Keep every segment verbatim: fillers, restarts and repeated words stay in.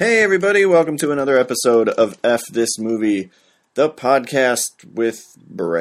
Hey everybody, welcome to another episode of F This Movie, the podcast with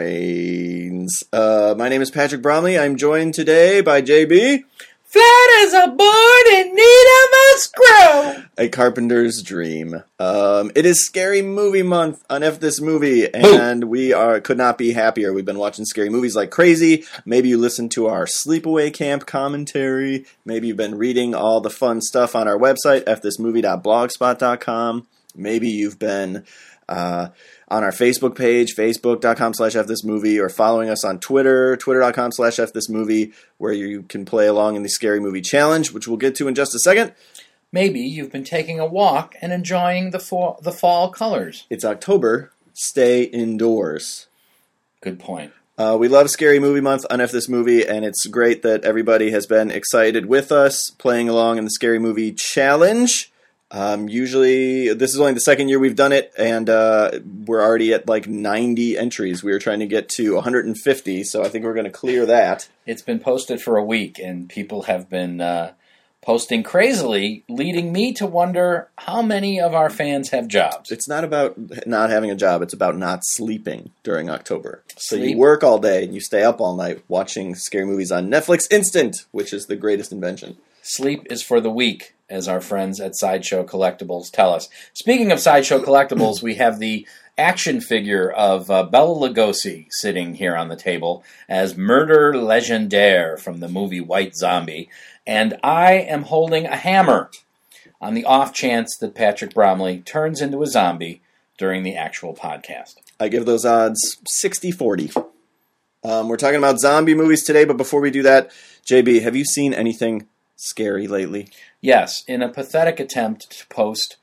brains. Uh, my name is Patrick Bromley. I'm joined today by J B. Flat as a board in need of a screw. A Carpenter's Dream. Um, it is Scary Movie Month on F This Movie, and Boom. we are could not be happier. We've been watching scary movies like crazy. Maybe you listened to our sleepaway camp commentary. Maybe you've been reading all the fun stuff on our website, f this movie dot blogspot dot com. Maybe you've been uh, on our Facebook page, facebook dot com slash f this movie, or following us on Twitter, twitter dot com slash f this movie, where you can play along in the Scary Movie Challenge, which we'll get to in just a second. Maybe you've been taking a walk and enjoying the fall, the fall colors. It's October. Stay indoors. Good point. Uh, we love Scary Movie Month on F This Movie, and it's great that everybody has been excited with us, playing along in the Scary Movie Challenge. Um, usually, this is only the second year we've done it, and uh, we're already at like ninety entries. We were trying to get to one hundred fifty, so I think we're going to clear that. It's been posted for a week, and people have been uh, posting crazily, leading me to wonder how many of our fans have jobs. It's not about not having a job. It's about not sleeping during October. So Sleep. You work all day, and you stay up all night watching scary movies on Netflix Instant, which is the greatest invention. Sleep is for the weak, as our friends at Sideshow Collectibles tell us. Speaking of Sideshow Collectibles, we have the action figure of uh, Bela Lugosi sitting here on the table as Murder Legendaire from the movie White Zombie, and I am holding a hammer on the off chance that Patrick Bromley turns into a zombie during the actual podcast. I give those odds sixty forty. Um, we're talking about zombie movies today, but before we do that, J B, have you seen anything scary lately? Yes, in a pathetic attempt to post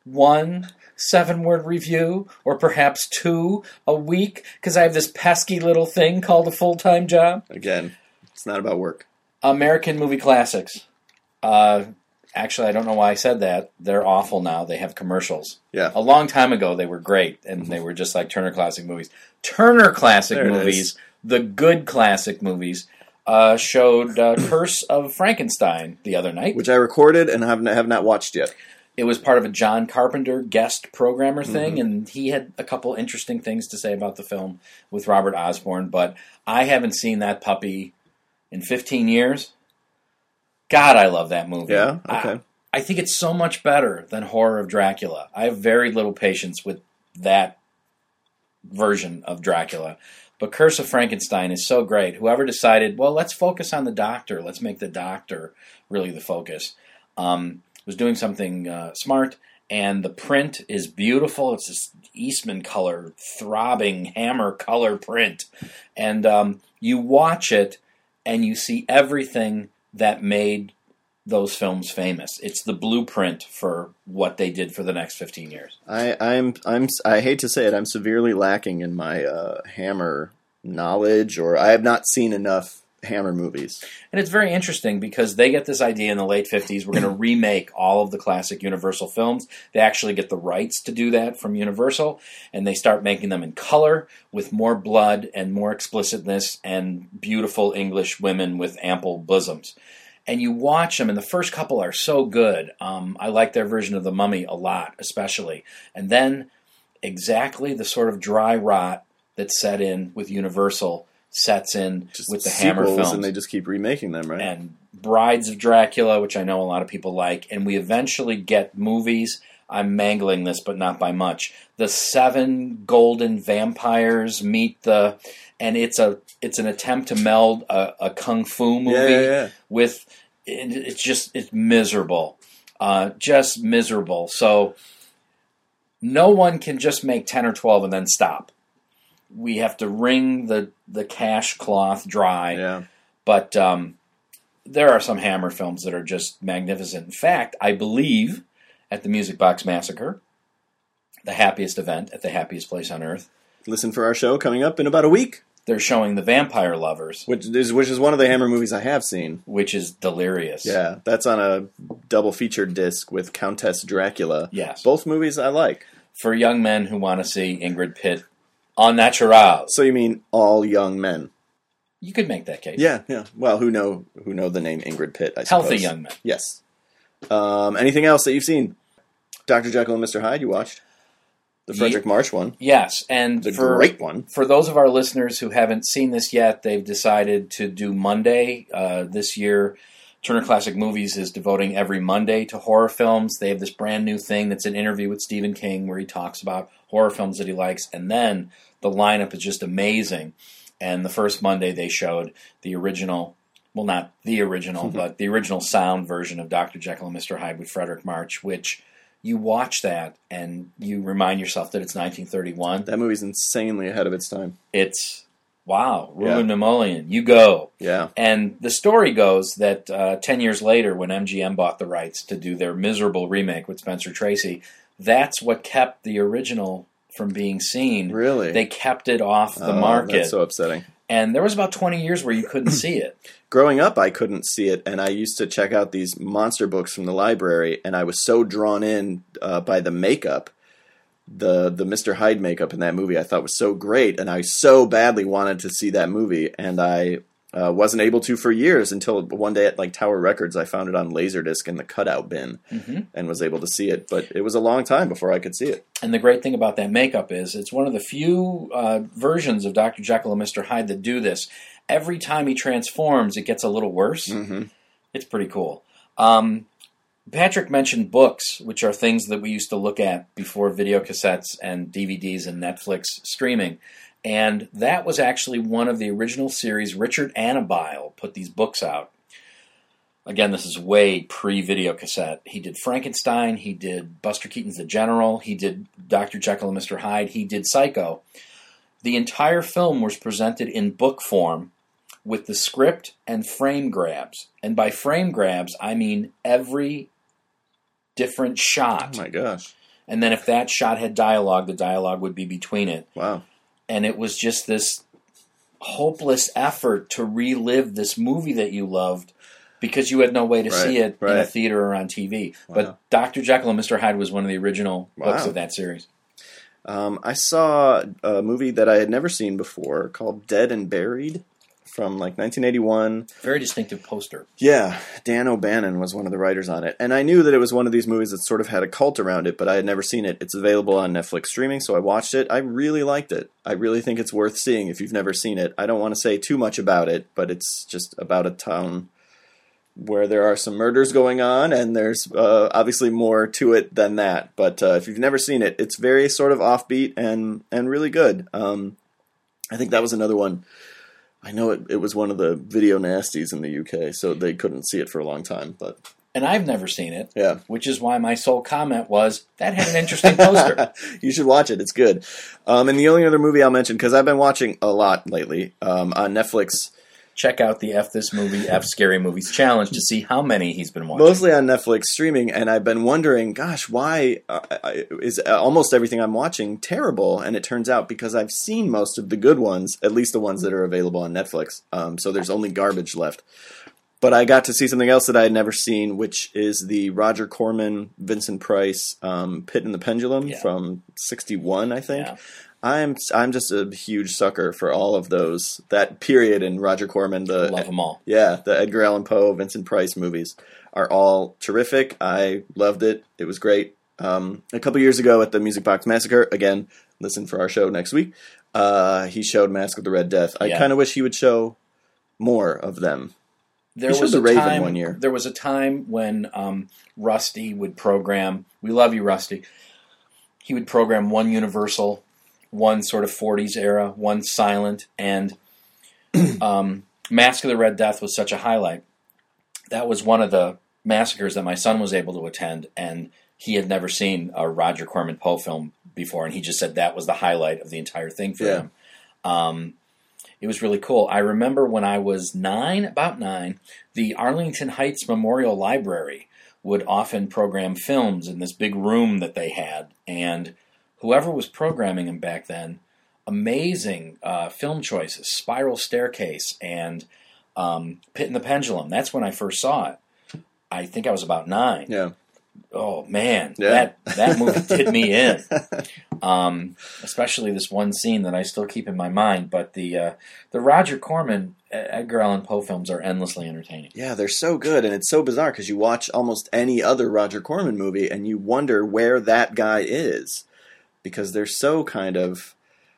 one seven-word review, or perhaps two a week, because I have this pesky little thing called a full-time job. Again, it's not about work. American Movie Classics. Uh, actually, I don't know why I said that. They're awful now. They have commercials. Yeah. A long time ago, they were great, and they were just like Turner Classic Movies. Turner Classic There it Movies, is. the good classic movies, Uh, showed uh, Curse of Frankenstein the other night. Which I recorded and have, have not watched yet. It was part of a John Carpenter guest programmer thing, Mm-hmm. and he had a couple interesting things to say about the film with Robert Osborne, but I haven't seen that puppy in fifteen years. God, I love that movie. Yeah? Okay. I, I think it's so much better than Horror of Dracula. I have very little patience with that version of Dracula. But Curse of Frankenstein is so great. Whoever decided, well, let's focus on the doctor. Let's make the doctor really the focus. Um, was doing something uh, smart, and the print is beautiful. It's this Eastman color, throbbing hammer color print. And um, you watch it, and you see everything that made those films famous. It's the blueprint for what they did for the next fifteen years. I, I'm I'm I hate to say it, I'm severely lacking in my uh, Hammer knowledge, or I have not seen enough Hammer movies. And it's very interesting because they get this idea in the late fifties, we're going to remake all of the classic Universal films. They actually get the rights to do that from Universal, and they start making them in color with more blood and more explicitness and beautiful English women with ample bosoms. And you watch them, and the first couple are so good. Um, I like their version of The Mummy a lot, especially. And then exactly the sort of dry rot that set in with Universal sets in Just with the Hammer sequels, films. and they just keep remaking them, right? And Brides of Dracula, which I know a lot of people like. And we eventually get movies. I'm mangling this, but not by much. The Seven Golden Vampires meet the... And it's a it's an attempt to meld a, a kung fu movie Yeah, yeah, yeah. with it, it's just it's miserable, uh, just miserable. So no one can just make ten or twelve and then stop. We have to wring the the cash cloth dry. Yeah. But um, there are some Hammer films that are just magnificent. In fact, I believe at the Music Box Massacre, the happiest event at the happiest place on earth, Listen for our show coming up in about a week. they're showing The Vampire Lovers, Which is which is one of the Hammer movies I have seen. which is delirious. Yeah, that's on a double featured disc with Countess Dracula. Yes. Both movies I like. For young men who want to see Ingrid Pitt en natural. So you mean all young men? You could make that case. Yeah, yeah. Well, who know who know the name Ingrid Pitt, I suppose. Healthy young men. Yes. Um, anything else that you've seen? Doctor Jekyll and Mister Hyde, you watched? The Frederick Ye- March one. Yes, and The for, great one. For those of our listeners who haven't seen this yet, they've decided to do Monday. Uh, this year, Turner Classic Movies is devoting every Monday to horror films. They have this brand new thing that's an interview with Stephen King where he talks about horror films that he likes, and then the lineup is just amazing. And the first Monday they showed the original, well, not the original, but the original sound version of Doctor Jekyll and Mister Hyde with Frederick March, which you watch that and you remind yourself that it's nineteen thirty-one. That movie's insanely ahead of its time. It's, wow, Yeah. Ruben Mamoulian, you go. Yeah. And the story goes that uh, ten years later, when M G M bought the rights to do their miserable remake with Spencer Tracy, that's what kept the original from being seen. Really? They kept it off the Oh, market. That's so upsetting. And there was about twenty years where you couldn't see it. Growing up, I couldn't see it, and I used to check out these monster books from the library, and I was so drawn in uh, by the makeup. The the Mister Hyde makeup in that movie I thought was so great, and I so badly wanted to see that movie, and I uh, wasn't able to for years until one day at like Tower Records I found it on Laserdisc in the cutout bin Mm-hmm. and was able to see it. But it was a long time before I could see it. And the great thing about that makeup is it's one of the few uh, versions of Doctor Jekyll and Mister Hyde that do this. Every time he transforms, it gets a little worse. Mm-hmm. It's pretty cool. Um, Patrick mentioned books, which are things that we used to look at before video cassettes and D V Ds and Netflix streaming. And that was actually one of the original series. Richard Annabile put these books out. Again, this is way pre-video cassette. He did Frankenstein. He did Buster Keaton's The General. He did Doctor Jekyll and Mister Hyde. He did Psycho. The entire film was presented in book form with the script and frame grabs. And by frame grabs, I mean every different shot. Oh my gosh. And then if that shot had dialogue, the dialogue would be between it. Wow. And it was just this hopeless effort to relive this movie that you loved because you had no way to Right, see it in a right. theater or on T V. Wow. But Doctor Jekyll and Mister Hyde was one of the original books Wow. of that series. Um, I saw a movie that I had never seen before called Dead and Buried from like nineteen eighty-one. Very distinctive poster. Yeah, Dan O'Bannon was one of the writers on it. And I knew that it was one of these movies that sort of had a cult around it, but I had never seen it. It's available on Netflix streaming, so I watched it. I really liked it. I really think it's worth seeing if you've never seen it. I don't want to say too much about it, but it's just about a town where there are some murders going on, and there's uh, obviously more to it than that. But uh, if you've never seen it, it's very sort of offbeat and, and really good. Um, I think that was another one. I know it, it was one of the video nasties in the U K, so they couldn't see it for a long time. But And I've never seen it, yeah, which is why my sole comment was, that had an interesting poster. You should watch it. It's good. Um, and the only other movie I'll mention, because I've been watching a lot lately um, on Netflix, Check out the F This Movie, F Scary Movies Challenge to see how many he's been watching. mostly on Netflix streaming, and I've been wondering, gosh, why uh, I- is almost everything I'm watching terrible? And it turns out because I've seen most of the good ones, at least the ones that are available on Netflix. Um, so there's only garbage left. But I got to see something else that I had never seen, which is the Roger Corman, Vincent Price, um, Pit and the Pendulum Yeah. from sixty-one, I think. Yeah. I'm I'm just a huge sucker for all of those, that period in Roger Corman. The Love them all. Yeah, the Edgar Allan Poe, Vincent Price movies are all terrific. I loved it. It was great. Um, a couple years ago at the Music Box Massacre, again, listen for our show next week, uh, he showed Mask of the Red Death. I Yeah. kind of wish he would show more of them. There He showed was The a Raven time, one year. There was a time when um, Rusty would program. We love you, Rusty. He would program one Universal, one sort of forties era, one silent, and um, Mask of the Red Death was such a highlight. That was one of the massacres that my son was able to attend, and he had never seen a Roger Corman Poe film before, and he just said that was the highlight of the entire thing for Yeah. him. Um, it was really cool. I remember when I was nine, about nine, the Arlington Heights Memorial Library would often program films in this big room that they had, and whoever was programming them back then, amazing uh, film choices, Spiral Staircase and um, Pit and the Pendulum. That's when I first saw it. I think I was about nine. Yeah. oh man, Yeah. that that movie did me in. Um, especially this one scene that I still keep in my mind. But the uh, the Roger Corman Edgar Allan Poe films are endlessly entertaining. Yeah, they're so good, and it's so bizarre because you watch almost any other Roger Corman movie and you wonder where that guy is because they're so kind of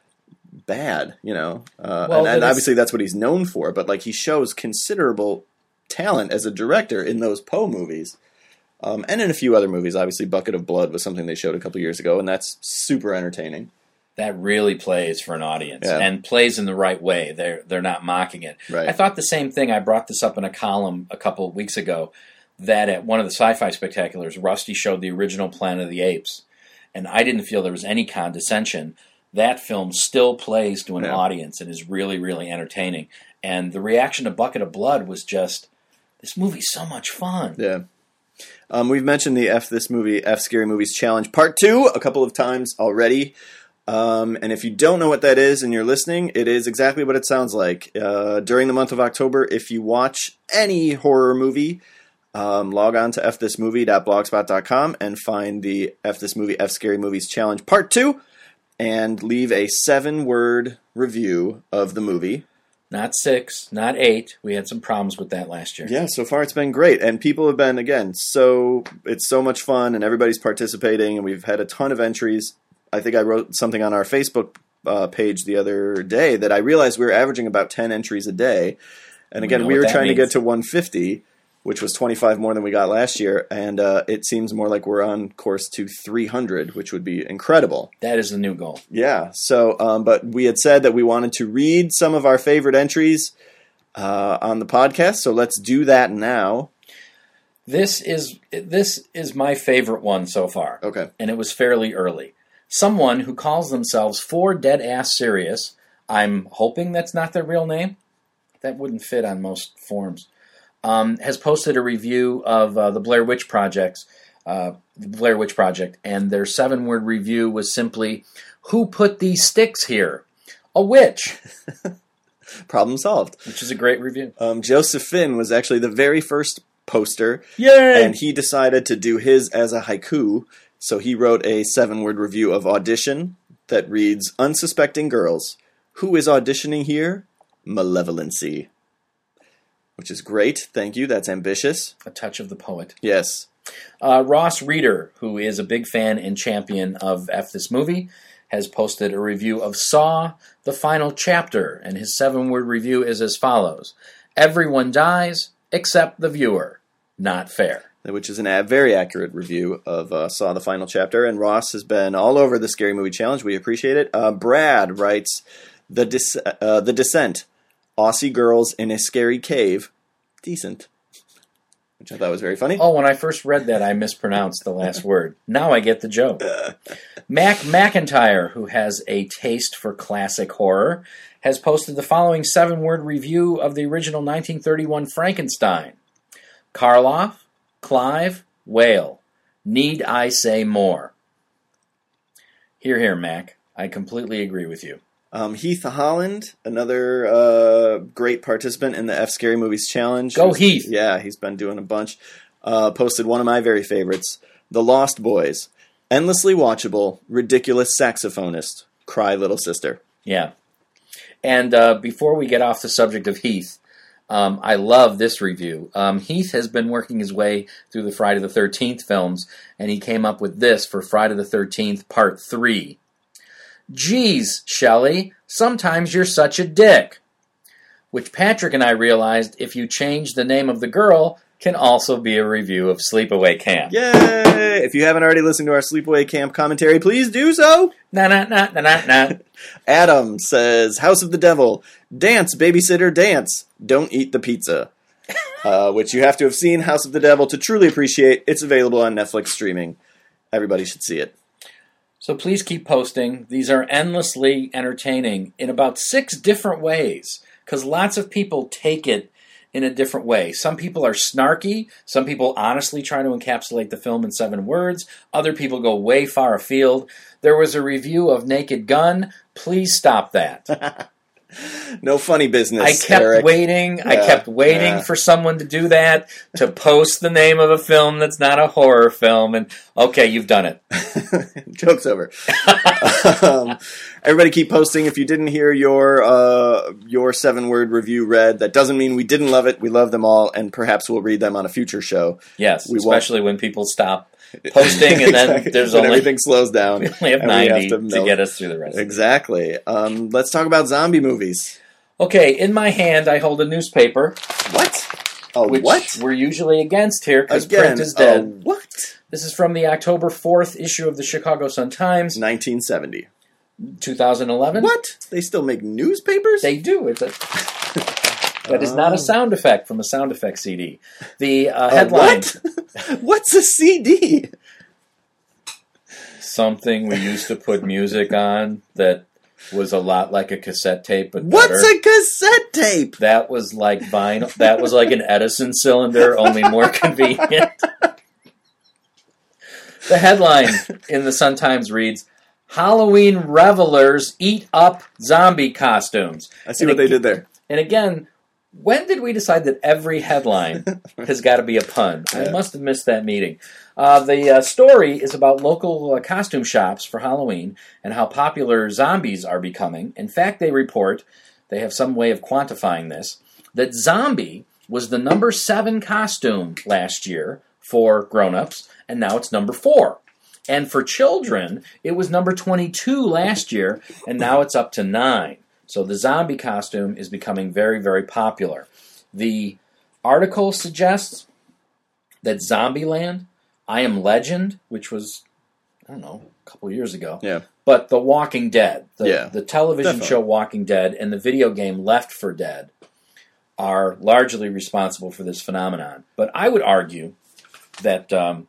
bad, you know. Uh, Well, and, and that's- obviously that's what he's known for, but like he shows considerable talent as a director in those Poe movies. Um, and in a few other movies. Obviously, Bucket of Blood was something they showed a couple years ago, and that's super entertaining. That really plays for an audience Yeah. and plays in the right way. They're they're not mocking it. Right. I thought the same thing. I brought this up in a column a couple of weeks ago. That at one of the sci-fi spectaculars, Rusty showed the original Planet of the Apes, and I didn't feel there was any condescension. That film still plays to an Yeah. audience and is really, really entertaining. And the reaction to Bucket of Blood was just, this movie's so much fun. Yeah. Um, we've mentioned the F This Movie, F Scary Movies Challenge Part two a couple of times already. Um, and if you don't know what that is and you're listening, it is exactly what it sounds like. Uh, during the month of October, if you watch any horror movie, um, log on to f this movie dot blogspot dot com and find the F This Movie, F Scary Movies Challenge Part two and leave a seven-word review of the movie. Not six, not eight. We had some problems with that last year. Yeah, so far it's been great, and people have been, again, so it's so much fun, and everybody's participating, and we've had a ton of entries. I think I wrote something on our Facebook uh, page the other day that I realized we were averaging about ten entries a day, and We again, know we what were that trying to means. get to one fifty, which was twenty-five more than we got last year, and uh, it seems more like we're on course to three hundred, which would be incredible. That is the new goal. Yeah, so, um, but we had said that we wanted to read some of our favorite entries uh, on the podcast, so let's do that now. This is this is my favorite one so far. Okay. And it was fairly early. Someone who calls themselves For Dead Ass Serious. I'm hoping that's not their real name. That wouldn't fit on most forms. Um, has posted a review of uh, the Blair Witch Projects, uh, the Blair Witch Project, and their seven-word review was simply, "Who put these sticks here? A witch," Problem solved. which is a great review. Um, Joseph Finn was actually the very first poster, Yay! and he decided to do his as a haiku. So he wrote a seven-word review of Audition that reads, "Unsuspecting girls. Who is auditioning here? Malevolency." Which is great. Thank you. That's ambitious. A touch of the poet. Yes. Uh, Ross Reeder, who is a big fan and champion of F This Movie, has posted a review of Saw, the final chapter, and his seven-word review is as follows. "Everyone dies except the viewer. Not fair." Which is an a very accurate review of uh, Saw the Final Chapter. And Ross has been all over the Scary Movie Challenge. We appreciate it. Uh, Brad writes, the, Dis- uh, the Descent. Aussie girls in a scary cave. Decent. Which I thought was very funny. Oh, when I first read that, I mispronounced the last word. Now I get the joke. Mac McIntyre, who has a taste for classic horror, has posted the following seven-word review of the original nineteen thirty-one Frankenstein. "Karloff, Clive, Whale. Need I say more?" Hear, hear, Mac. I completely agree with you. Um, Heath Holland, another uh, great participant in the F Scary Movies Challenge. Go Who's- Heath! Yeah, he's been doing a bunch. Uh, posted one of my very favorites, The Lost Boys. Endlessly watchable, ridiculous saxophonist. Cry Little Sister. Yeah. And uh, before we get off the subject of Heath, um, I love this review. Um, Heath has been working his way through the Friday the thirteenth films, and he came up with this for Friday the thirteenth Part three. "Geez, Shelley, sometimes you're such a dick." Which Patrick and I realized if you change the name of the girl can also be a review of Sleepaway Camp. Yay! If you haven't already listened to our Sleepaway Camp commentary, please do so. Na na na na na na. Adam says, House of the Devil. Dance, babysitter, dance. Don't eat the pizza. uh, which you have to have seen House of the Devil to truly appreciate. It's available on Netflix streaming. Everybody should see it. So please keep posting. These are endlessly entertaining in about six different ways, because lots of people take it in a different way. Some people are snarky. Some people honestly try to encapsulate the film in seven words. Other people go way far afield. There was a review of Naked Gun. Please stop that. No funny business. I kept Eric. waiting. Yeah, I kept waiting yeah. for someone to do that, to post the name of a film that's not a horror film. And okay, you've done it. Joke's over. um, everybody keep posting. If you didn't hear your uh, your seven word review read, that doesn't mean we didn't love it. We love them all, and perhaps we'll read them on a future show. Yes, we especially won't. when people stop posting, and then exactly. there's when only everything slows down. We only have and ninety we have to, to, to get us through the rest. Exactly. Um, let's talk about zombie movies. Okay, in my hand I hold a newspaper. What? Oh, which what? We're usually against here because Again, print is dead. Uh, what? This is from the October fourth issue of the Chicago Sun-Times. nineteen seventy. twenty eleven. What? They still make newspapers? They do. It's a... That is not a sound effect from a sound effect C D. The uh, headline... Uh, what? What's a C D? Something we used to put music on that was a lot like a cassette tape, but What's better. a cassette tape? That was like vinyl. That was like an Edison cylinder, only more convenient. The headline in the Sun-Times reads, Halloween revelers eat up zombie costumes. I see and what they ag- did there. And again, when did we decide that every headline has got to be a pun? Yeah. I must have missed that meeting. Uh, the uh, story is about local uh, costume shops for Halloween and how popular zombies are becoming. In fact, they report, they have some way of quantifying this, that zombie was the number seven costume last year for grown-ups, and now it's number four. And for children, it was number twenty-two last year, and now it's up to nine. So the zombie costume is becoming very, very popular. The article suggests that Zombieland, I Am Legend, which was, I don't know, a couple years ago, Yeah. but The Walking Dead, the, Yeah, the television definitely. show Walking Dead, and the video game Left four Dead are largely responsible for this phenomenon. But I would argue that um,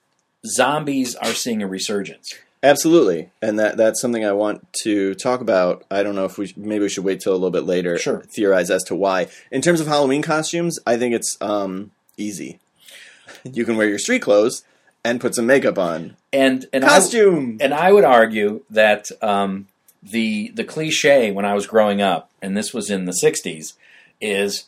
zombies are seeing a resurgence. Absolutely, and that that's something I want to talk about. I don't know if we maybe we should wait till a little bit later. Sure. Theorize as to why. In terms of Halloween costumes, I think it's um, easy. You can wear your street clothes and put some makeup on. And and Costume. I, and I would argue that um, the the cliche when I was growing up, and this was in the sixties, is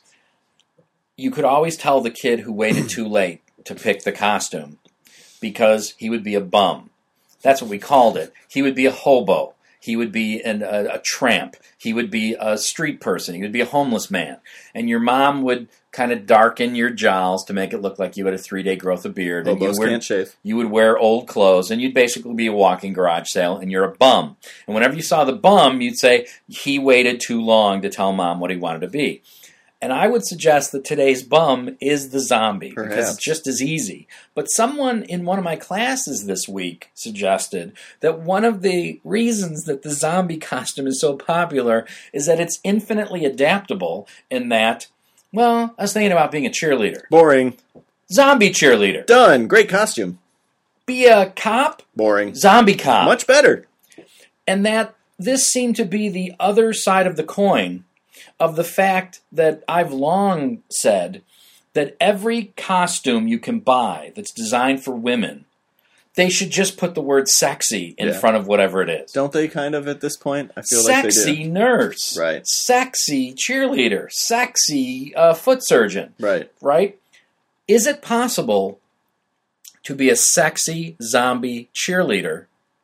you could always tell the kid who waited too late to pick the costume because he would be a bum. That's what we called it. He would be a hobo. He would be an, a, a tramp. He would be a street person. He would be a homeless man. And your mom would kind of darken your jowls to make it look like you had a three-day growth of beard. And Hobos you were, can't shave. You would wear old clothes, and you'd basically be a walking garage sale, and you're a bum. And whenever you saw the bum, you'd say, he waited too long to tell mom what he wanted to be. And I would suggest that today's bum is the zombie, Perhaps. because it's just as easy. But someone in one of my classes this week suggested that one of the reasons that the zombie costume is so popular is that it's infinitely adaptable in that, well, I was thinking about being a cheerleader. Boring. Zombie cheerleader. Done. Great costume. Be a cop. Boring. Zombie cop. Much better. And that this seemed to be the other side of the coin of the fact that I've long said that every costume you can buy that's designed for women, they should just put the word sexy in Yeah. front of whatever it is. Don't they kind of at this point? I feel Sexy like they do. nurse. Right. Sexy cheerleader. Sexy uh, foot surgeon. Right. Right? Is it possible to be a sexy zombie cheerleader?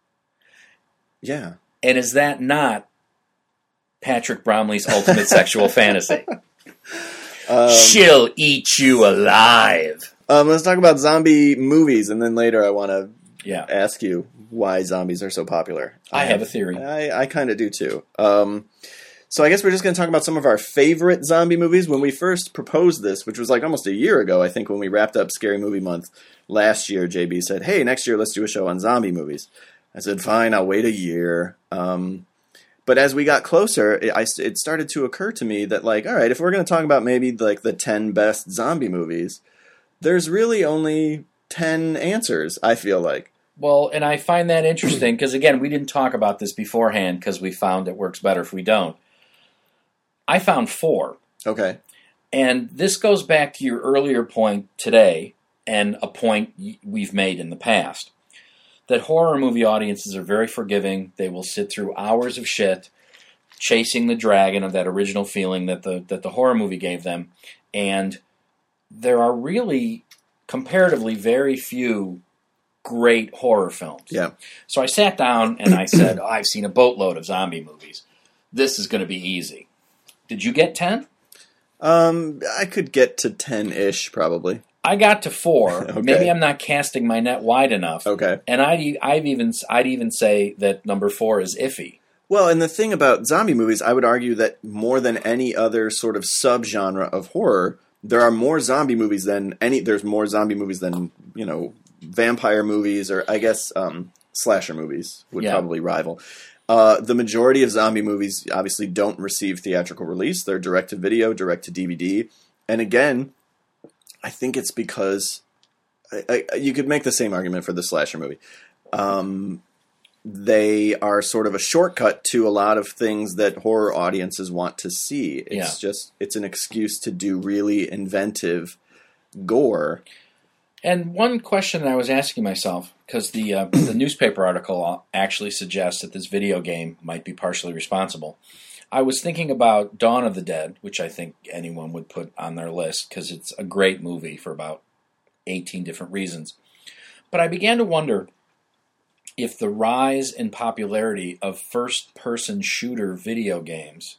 Yeah. And is that not Patrick Bromley's ultimate sexual fantasy? Um, She'll eat you alive. um, let's talk about zombie movies, and then later I want to Yeah, ask you why zombies are so popular. I have a theory. I, I kind of do too. Um, so I guess we're just going to talk about some of our favorite zombie movies. When we first proposed this, which was like almost a year ago, I think, when we wrapped up Scary Movie Month last year, J B said, hey, next year let's do a show on zombie movies. I said, fine, I'll wait a year. Um, but as we got closer, it, I, it started to occur to me that, like, all right, if we're going to talk about maybe like the ten best zombie movies, there's really only ten answers, I feel like. Well, and I find that interesting because, again, we didn't talk about this beforehand because we found it works better if we don't. I found four. Okay. And this goes back to your earlier point today and a point y- we've made in the past. That horror movie audiences are very forgiving. They will sit through hours of shit. chasing the dragon of that original feeling that the that the horror movie gave them, and there are really comparatively very few great horror films. Yeah. So I sat down and I said, oh, I've seen a boatload of zombie movies. This is going to be easy. Did you get ten? Um, I could get to ten-ish, probably. I got to four. Okay. Maybe I'm not casting my net wide enough. Okay. And I'd, I'd even I'd even say that number four is iffy. Well, and the thing about zombie movies, I would argue that more than any other sort of subgenre of horror, there are more zombie movies than any. There's more zombie movies than, you know, vampire movies, or I guess um, slasher movies would Yeah. probably rival. Uh, the majority of zombie movies obviously don't receive theatrical release. They're direct to video, direct to D V D. And again, I think it's because I, I, you could make the same argument for the slasher movie. Um, they are sort of a shortcut to a lot of things that horror audiences want to see. It's Yeah. just, it's an excuse to do really inventive gore. And one question that I was asking myself, because the uh, the newspaper article actually suggests that this video game might be partially responsible. I was thinking about Dawn of the Dead, which I think anyone would put on their list because it's a great movie for about eighteen different reasons. But I began to wonder if the rise in popularity of first-person shooter video games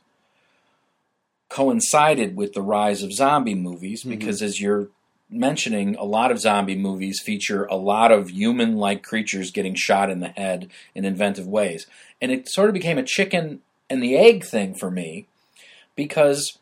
coincided with the rise of zombie movies, because mm-hmm. as you're mentioning, a lot of zombie movies feature a lot of human-like creatures getting shot in the head in inventive ways. And it sort of became a chicken and the egg thing for me, because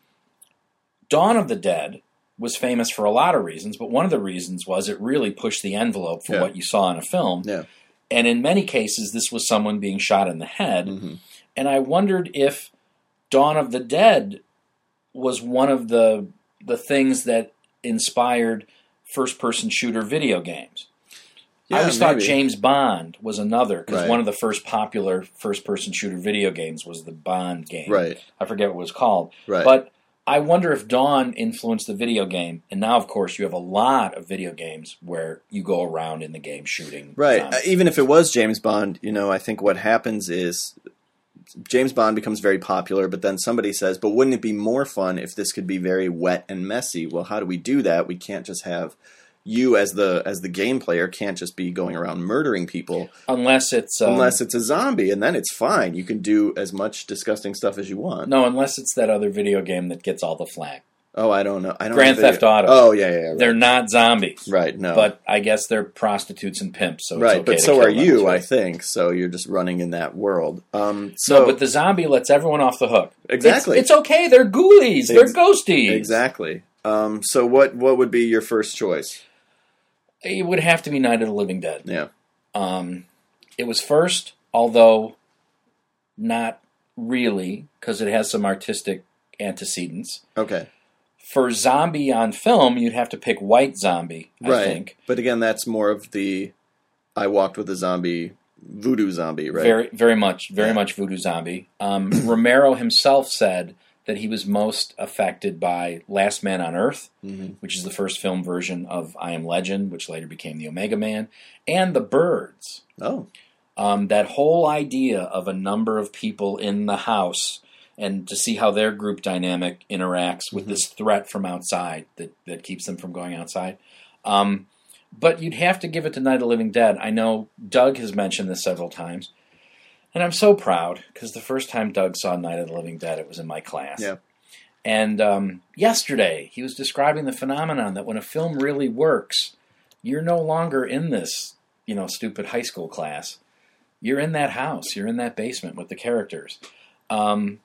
Dawn of the Dead was famous for a lot of reasons, but one of the reasons was it really pushed the envelope for yeah. what you saw in a film. Yeah. And in many cases, this was someone being shot in the head. Mm-hmm. And I wondered if Dawn of the Dead was one of the the things that inspired first-person shooter video games. Yeah, I always maybe. thought James Bond was another, because Right. one of the first popular first-person shooter video games was the Bond game. Right. I forget what it was called. Right. But I wonder if Dawn influenced the video game, and now, of course, you have a lot of video games where you go around in the game shooting. Right. zombies. Uh, even if it was James Bond, you know, I think what happens is James Bond becomes very popular, but then somebody says, but wouldn't it be more fun if this could be very wet and messy? Well, how do we do that? We can't just have you as the as the game player can't just be going around murdering people. Unless it's... Um, unless it's a zombie, and then it's fine. You can do as much disgusting stuff as you want. No, unless it's that other video game that gets all the flack. Oh, I don't know. I don't Grand have video- Theft Auto. Oh, yeah, yeah, yeah. Right. They're not zombies. Right, no. But I guess they're prostitutes and pimps, so it's right, okay but to so kill are them, you, too. I think. So you're just running in that world. Um, so No, but the zombie lets everyone off the hook. Exactly. It's, it's okay. They're ghoulies. They're Ex- ghosties. Exactly. Um, so what what would be your first choice? It would have to be Night of the Living Dead. Yeah. Um, it was first, although not really, because it has some artistic antecedents. Okay. For zombie on film, you'd have to pick White Zombie, I right. think. But again, that's more of the I walked with a zombie, voodoo zombie, right? Very, very much, very Yeah. much voodoo zombie. Um, Romero himself said that he was most affected by Last Man on Earth, mm-hmm. which is the first film version of I Am Legend, which later became The Omega Man, and The Birds. Oh. Um, that whole idea of a number of people in the house and to see how their group dynamic interacts with Mhm. this threat from outside that, that keeps them from going outside. Um, but you'd have to give it to Night of the Living Dead. I know Doug has mentioned this several times, and I'm so proud because the first time Doug saw Night of the Living Dead, it was in my class. Yeah. And um, yesterday, he was describing the phenomenon that when a film really works, you're no longer in this, you know, stupid high school class. You're in that house. You're in that basement with the characters. Um,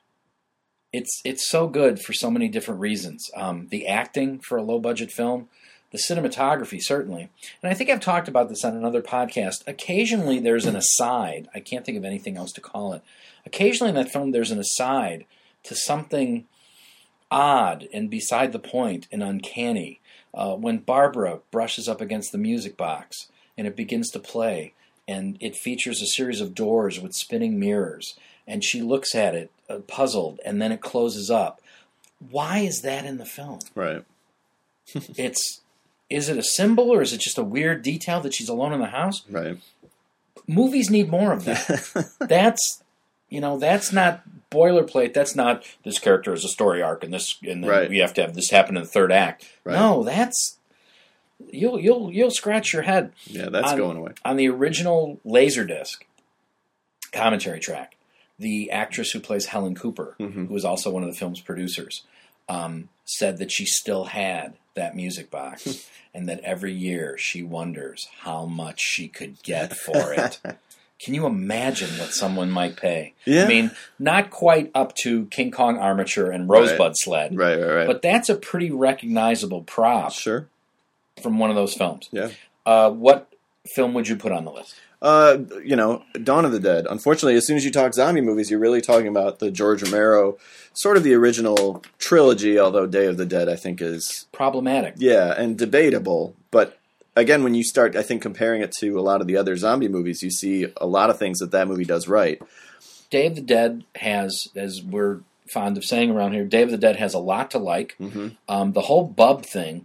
it's it's so good for so many different reasons. Um, the acting for a low-budget film, the cinematography, certainly. And I think I've talked about this on another podcast. Occasionally there's an aside. I can't think of anything else to call it. Occasionally in that film there's an aside to something odd and beside the point and uncanny. Uh, when Barbara brushes up against the music box and it begins to play, and it features a series of doors with spinning mirrors, and she looks at it uh, puzzled, and then it closes up. Why is that in the film? Right. It's is it a symbol or is it just a weird detail that she's alone in the house? Right. Movies need more of that. That's you know, that's not boilerplate. That's not this character has a story arc, and this, and then Right. we have to have this happen in the third act. Right. No, that's you'll you'll you'll scratch your head. Yeah, that's on, going away. On the original Laserdisc commentary track, the actress who plays Helen Cooper, Mm-hmm. who was also one of the film's producers, um, said that she still had that music box, and that every year she wonders how much she could get for it. Can you imagine what someone might pay? Yeah. I mean, not quite up to King Kong Armature and Rosebud Sled, Right, right, right. but that's a pretty recognizable prop Sure. from one of those films. Yeah. Uh, what film would you put on the list? Uh, you know, Dawn of the Dead. Unfortunately, as soon as you talk zombie movies, you're really talking about the George Romero, sort of the original trilogy, although Day of the Dead, I think, is, Problematic. yeah, and debatable. But again, when you start, I think, comparing it to a lot of the other zombie movies, you see a lot of things that that movie does right. Day of the Dead has, as we're fond of saying around here, Day of the Dead has a lot to like. Mm-hmm. Um, the whole bub thing,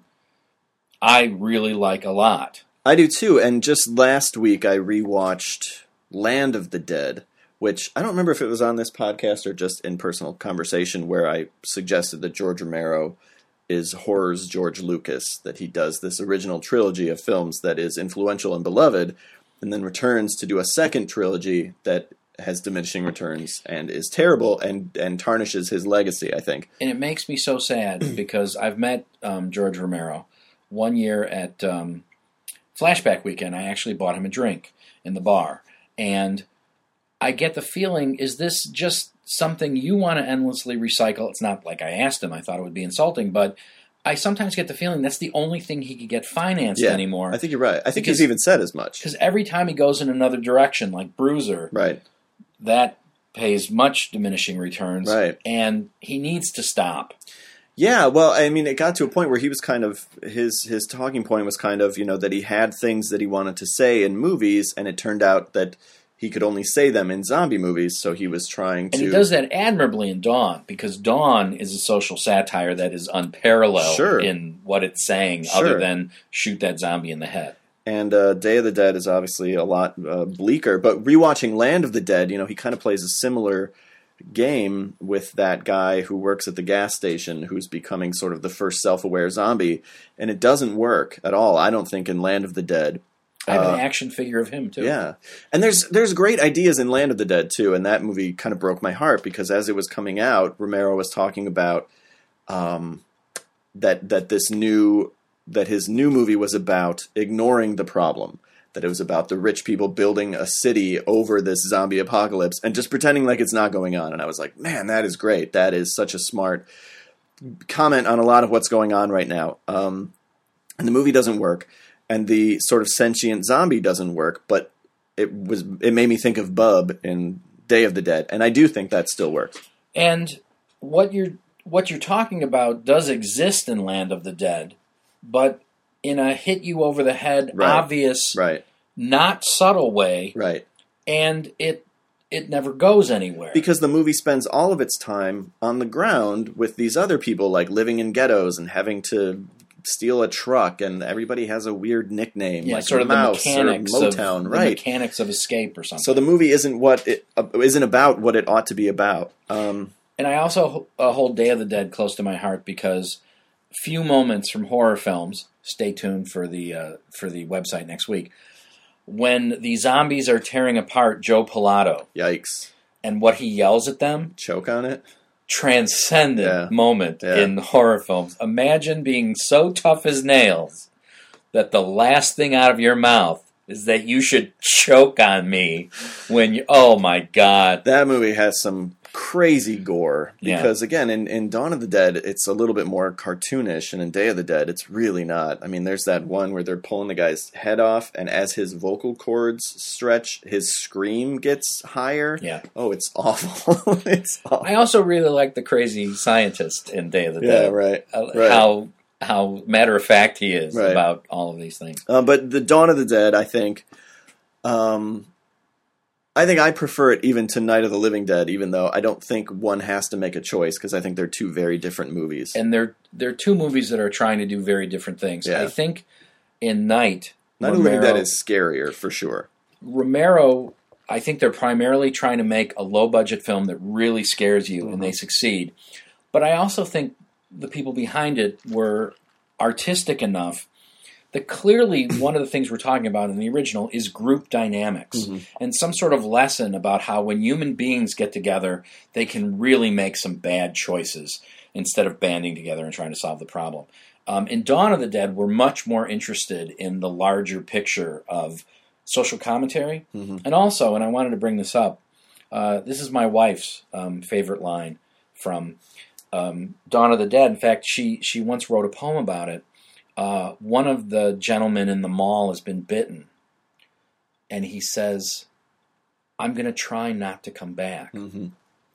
I really like a lot. I do too, and just last week I rewatched Land of the Dead, which I don't remember if it was on this podcast or just in personal conversation where I suggested that George Romero is horror's George Lucas, that he does this original trilogy of films that is influential and beloved, and then returns to do a second trilogy that has diminishing returns and is terrible and, and tarnishes his legacy, I think. And it makes me so sad because I've met um, George Romero one year at um, Flashback Weekend. I actually bought him a drink in the bar. And I get the feeling, is this just something you want to endlessly recycle? It's not like I asked him. I thought it would be insulting. But I sometimes get the feeling that's the only thing he could get financed Yeah, anymore. I think you're right. I think Because- he's even said as much. Because every time he goes in another direction, like Bruiser, Right. that pays much diminishing returns. Right. And he needs to stop. Yeah, well, I mean, it got to a point where he was kind of his his talking point was kind of, you know, that he had things that he wanted to say in movies, and it turned out that he could only say them in zombie movies. So he was trying to. And he does that admirably in Dawn, because Dawn is a social satire that is unparalleled Sure. in what it's saying, Sure. other than shoot that zombie in the head. And uh, Day of the Dead is obviously a lot uh, bleaker. But rewatching Land of the Dead, you know, he kind of plays a similar game with that guy who works at the gas station who's becoming sort of the first self-aware zombie, and it doesn't work at all, I don't think, in Land of the Dead. I have Uh, an action figure of him, too. Yeah, and there's there's great ideas in Land of the Dead too, and that movie kind of broke my heart because as it was coming out, Romero was talking about um, that that this new that his new movie was about ignoring the problem, that it was about the rich people building a city over this zombie apocalypse and just pretending like it's not going on. And I was like, man, that is great. That is such a smart comment on a lot of what's going on right now. Um, and the movie doesn't work. And the sort of sentient zombie doesn't work, but it was it made me think of Bub in Day of the Dead, and I do think that still works. And what you're what you're talking about does exist in Land of the Dead, but in a hit you over the head, Right. obvious, Right, not subtle way, right. and it it never goes anywhere. Because the movie spends all of its time on the ground with these other people, like living in ghettos and having to steal a truck, and everybody has a weird nickname, yeah, like sort of the Mouse or mechanics Motown, of the right? mechanics of escape or something. So the movie isn't what it uh, isn't about what it ought to be about. Um, And I also uh, hold Day of the Dead close to my heart because few moments from horror films. Stay tuned for the uh, for the website next week. When the zombies are tearing apart Joe Pilato yikes! and what he yells at them, Choke on it. transcendent Yeah. moment Yeah. in horror films. Imagine being so tough as nails that the last thing out of your mouth is that you should choke on me when you. Oh my God! That movie has some crazy gore Yeah. because again in, in Dawn of the Dead it's a little bit more cartoonish, and in Day of the Dead it's really not. I mean, there's that one where they're pulling the guy's head off, and as his vocal cords stretch, his scream gets higher. Yeah. Oh, it's awful. It's awful. I also really like the crazy scientist in Day of the Yeah, Dead. right. Uh, right. How how matter of fact he is Right. about all of these things. Uh, but the Dawn of the Dead, I think, um, I think I prefer it even to Night of the Living Dead, even though I don't think one has to make a choice because I think they're two very different movies. And they're they're two movies that are trying to do very different things. Yeah. I think in Night, Night of the Living Romero, Dead is scarier for sure. Romero I think they're primarily trying to make a low-budget film that really scares you, mm-hmm. and they succeed. But I also think the people behind it were artistic enough that clearly one of the things we're talking about in the original is group dynamics, mm-hmm. and some sort of lesson about how when human beings get together, they can really make some bad choices instead of banding together and trying to solve the problem. Um, in Dawn of the Dead, we're much more interested in the larger picture of social commentary. Mm-hmm. And also, and I wanted to bring this up, uh, this is my wife's um, favorite line from um, Dawn of the Dead. In fact, she, she once wrote a poem about it. Uh, one of the gentlemen in the mall has been bitten, and he says, I'm going to try not to come back. Mm-hmm.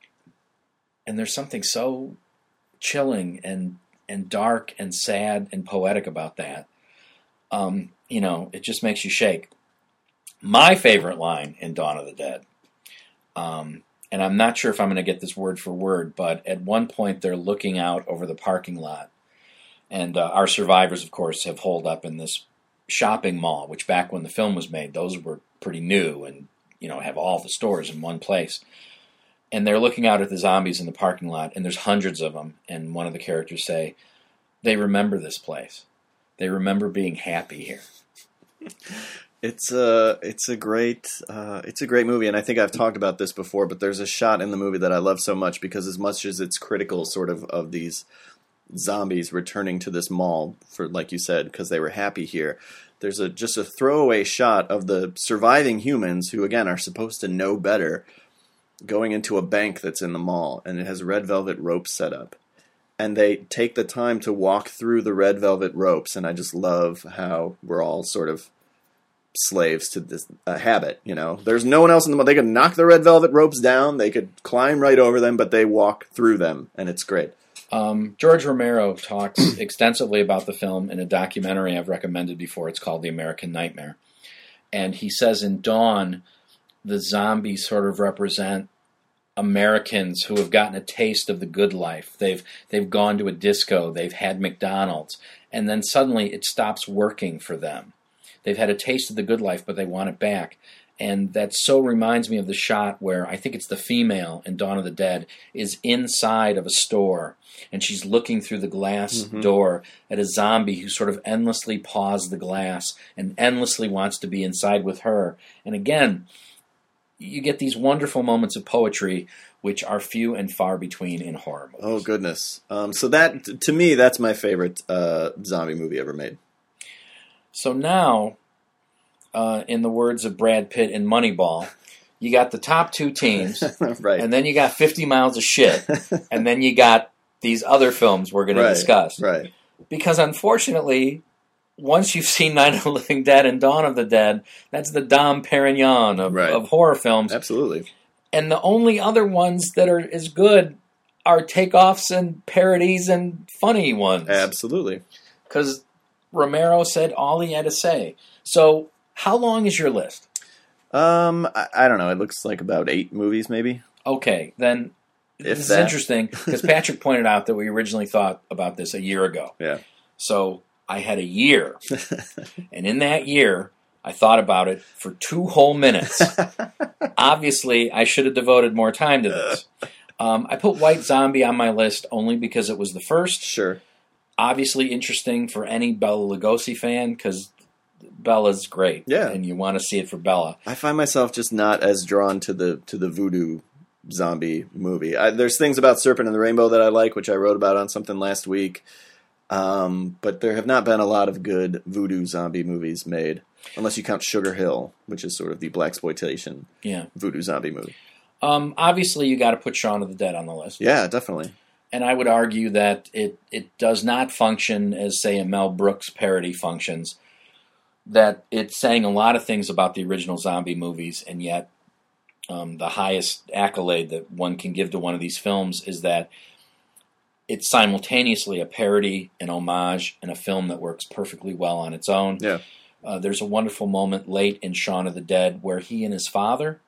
And there's something so chilling and and dark and sad and poetic about that. Um, you know, it just makes you shake. My favorite line in Dawn of the Dead, um, and I'm not sure if I'm going to get this word for word, but at one point they're looking out over the parking lot, and uh, our survivors, of course, have holed up in this shopping mall, which back when the film was made, those were pretty new and, you know, have all the stores in one place. And they're looking out at the zombies in the parking lot, and there's hundreds of them. And one of the characters say, they remember this place. They remember being happy here. It's a it's a great uh, it's a great movie, and I think I've talked about this before. But there's a shot in the movie that I love so much because, as much as it's critical, sort of, of these zombies returning to this mall for, like you said, because they were happy here. There's a just a throwaway shot of the surviving humans who, again, are supposed to know better, going into a bank that's in the mall, and it has red velvet ropes set up. And they take the time to walk through the red velvet ropes, and I just love how we're all sort of slaves to this uh, habit, you know. There's no one else in the mall. They could knock the red velvet ropes down, they could climb right over them, but they walk through them, and it's great. Um, George Romero talks extensively about the film in a documentary I've recommended before. It's called The American Nightmare. And he says in Dawn, the zombies sort of represent Americans who have gotten a taste of the good life. They've they've gone to a disco, they've had McDonald's, and then suddenly it stops working for them. They've had a taste of the good life, but they want it back. And that so reminds me of the shot where I think it's the female in Dawn of the Dead is inside of a store, and she's looking through the glass mm-hmm. door at a zombie who sort of endlessly paws the glass and endlessly wants to be inside with her. And again, you get these wonderful moments of poetry, which are few and far between in horror movies. Oh, goodness. Um, so that, to me, that's my favorite uh, zombie movie ever made. So now, uh, in the words of Brad Pitt in Moneyball, you got the top two teams, right. and then you got fifty miles of shit, and then you got these other films we're going right. to discuss. Right. Because unfortunately, once you've seen Night of the Living Dead and Dawn of the Dead, that's the Dom Perignon of, right. of horror films. Absolutely. And the only other ones that are as good are takeoffs and parodies and funny ones. Absolutely. Because Romero said all he had to say. So, how long is your list? Um, I, I don't know. It looks like about eight movies, maybe. Okay, then If this that. is interesting because Patrick pointed out that we originally thought about this a year ago. Yeah. So I had a year, and in that year, I thought about it for two whole minutes. Obviously, I should have devoted more time to this. Um, I put White Zombie on my list only because it was the first. Sure. Obviously interesting for any Bela Lugosi fan because Bella's great. Yeah. And you want to see it for Bella. I find myself just not as drawn to the to the voodoo zombie movie. I, there's things about Serpent and the Rainbow that I like, which I wrote about on something last week. Um, but there have not been a lot of good voodoo zombie movies made, unless you count Sugar Hill, which is sort of the blaxploitation yeah. voodoo zombie movie. Um, obviously, you got to put Shaun of the Dead on the list. Yeah, definitely. And I would argue that it, it does not function as, say, a Mel Brooks parody functions. That it's saying a lot of things about the original zombie movies, and yet um, the highest accolade that one can give to one of these films is that it's simultaneously a parody, an homage, and a film that works perfectly well on its own. Yeah. Uh, there's a wonderful moment late in Shaun of the Dead where he and his father,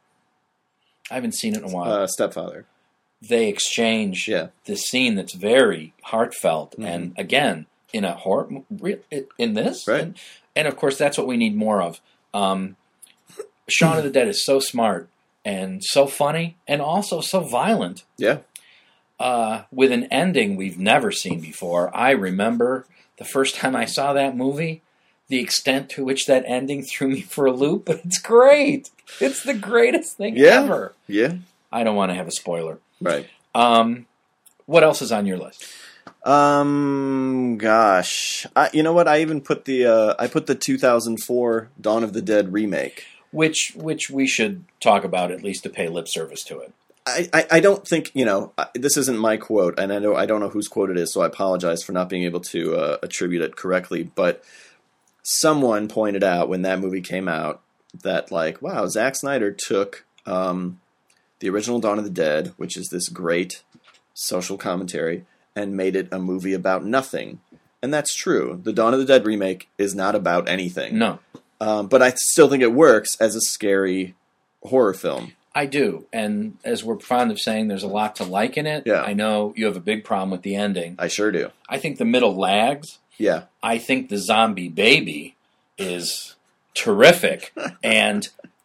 I haven't seen it in a while. Uh, stepfather. They exchange yeah. this scene that's very heartfelt, mm-hmm. and again, in a horror, in this, right? And, and of course, that's what we need more of. Um, Shaun of the Dead is so smart and so funny and also so violent. Yeah. Uh, with an ending we've never seen before. I remember the first time I saw that movie, the extent to which that ending threw me for a loop, but it's great. It's the greatest thing yeah. ever. Yeah. I don't want to have a spoiler. Right. Um, what else is on your list? Um, gosh, I, you know what? I even put the uh, I put the two thousand four Dawn of the Dead remake, which which we should talk about at least to pay lip service to it. I, I, I don't think you know this isn't my quote, and I know I don't know whose quote it is, so I apologize for not being able to uh, attribute it correctly. But someone pointed out when that movie came out that like, wow, Zack Snyder took um, the original Dawn of the Dead, which is this great social commentary, and made it a movie about nothing. And that's true. The Dawn of the Dead remake is not about anything. No. Um, but I still think it works as a scary horror film. I do. And as we're fond of saying, there's a lot to like in it. Yeah. I know you have a big problem with the ending. I sure do. I think the middle lags. Yeah. I think the zombie baby is terrific. And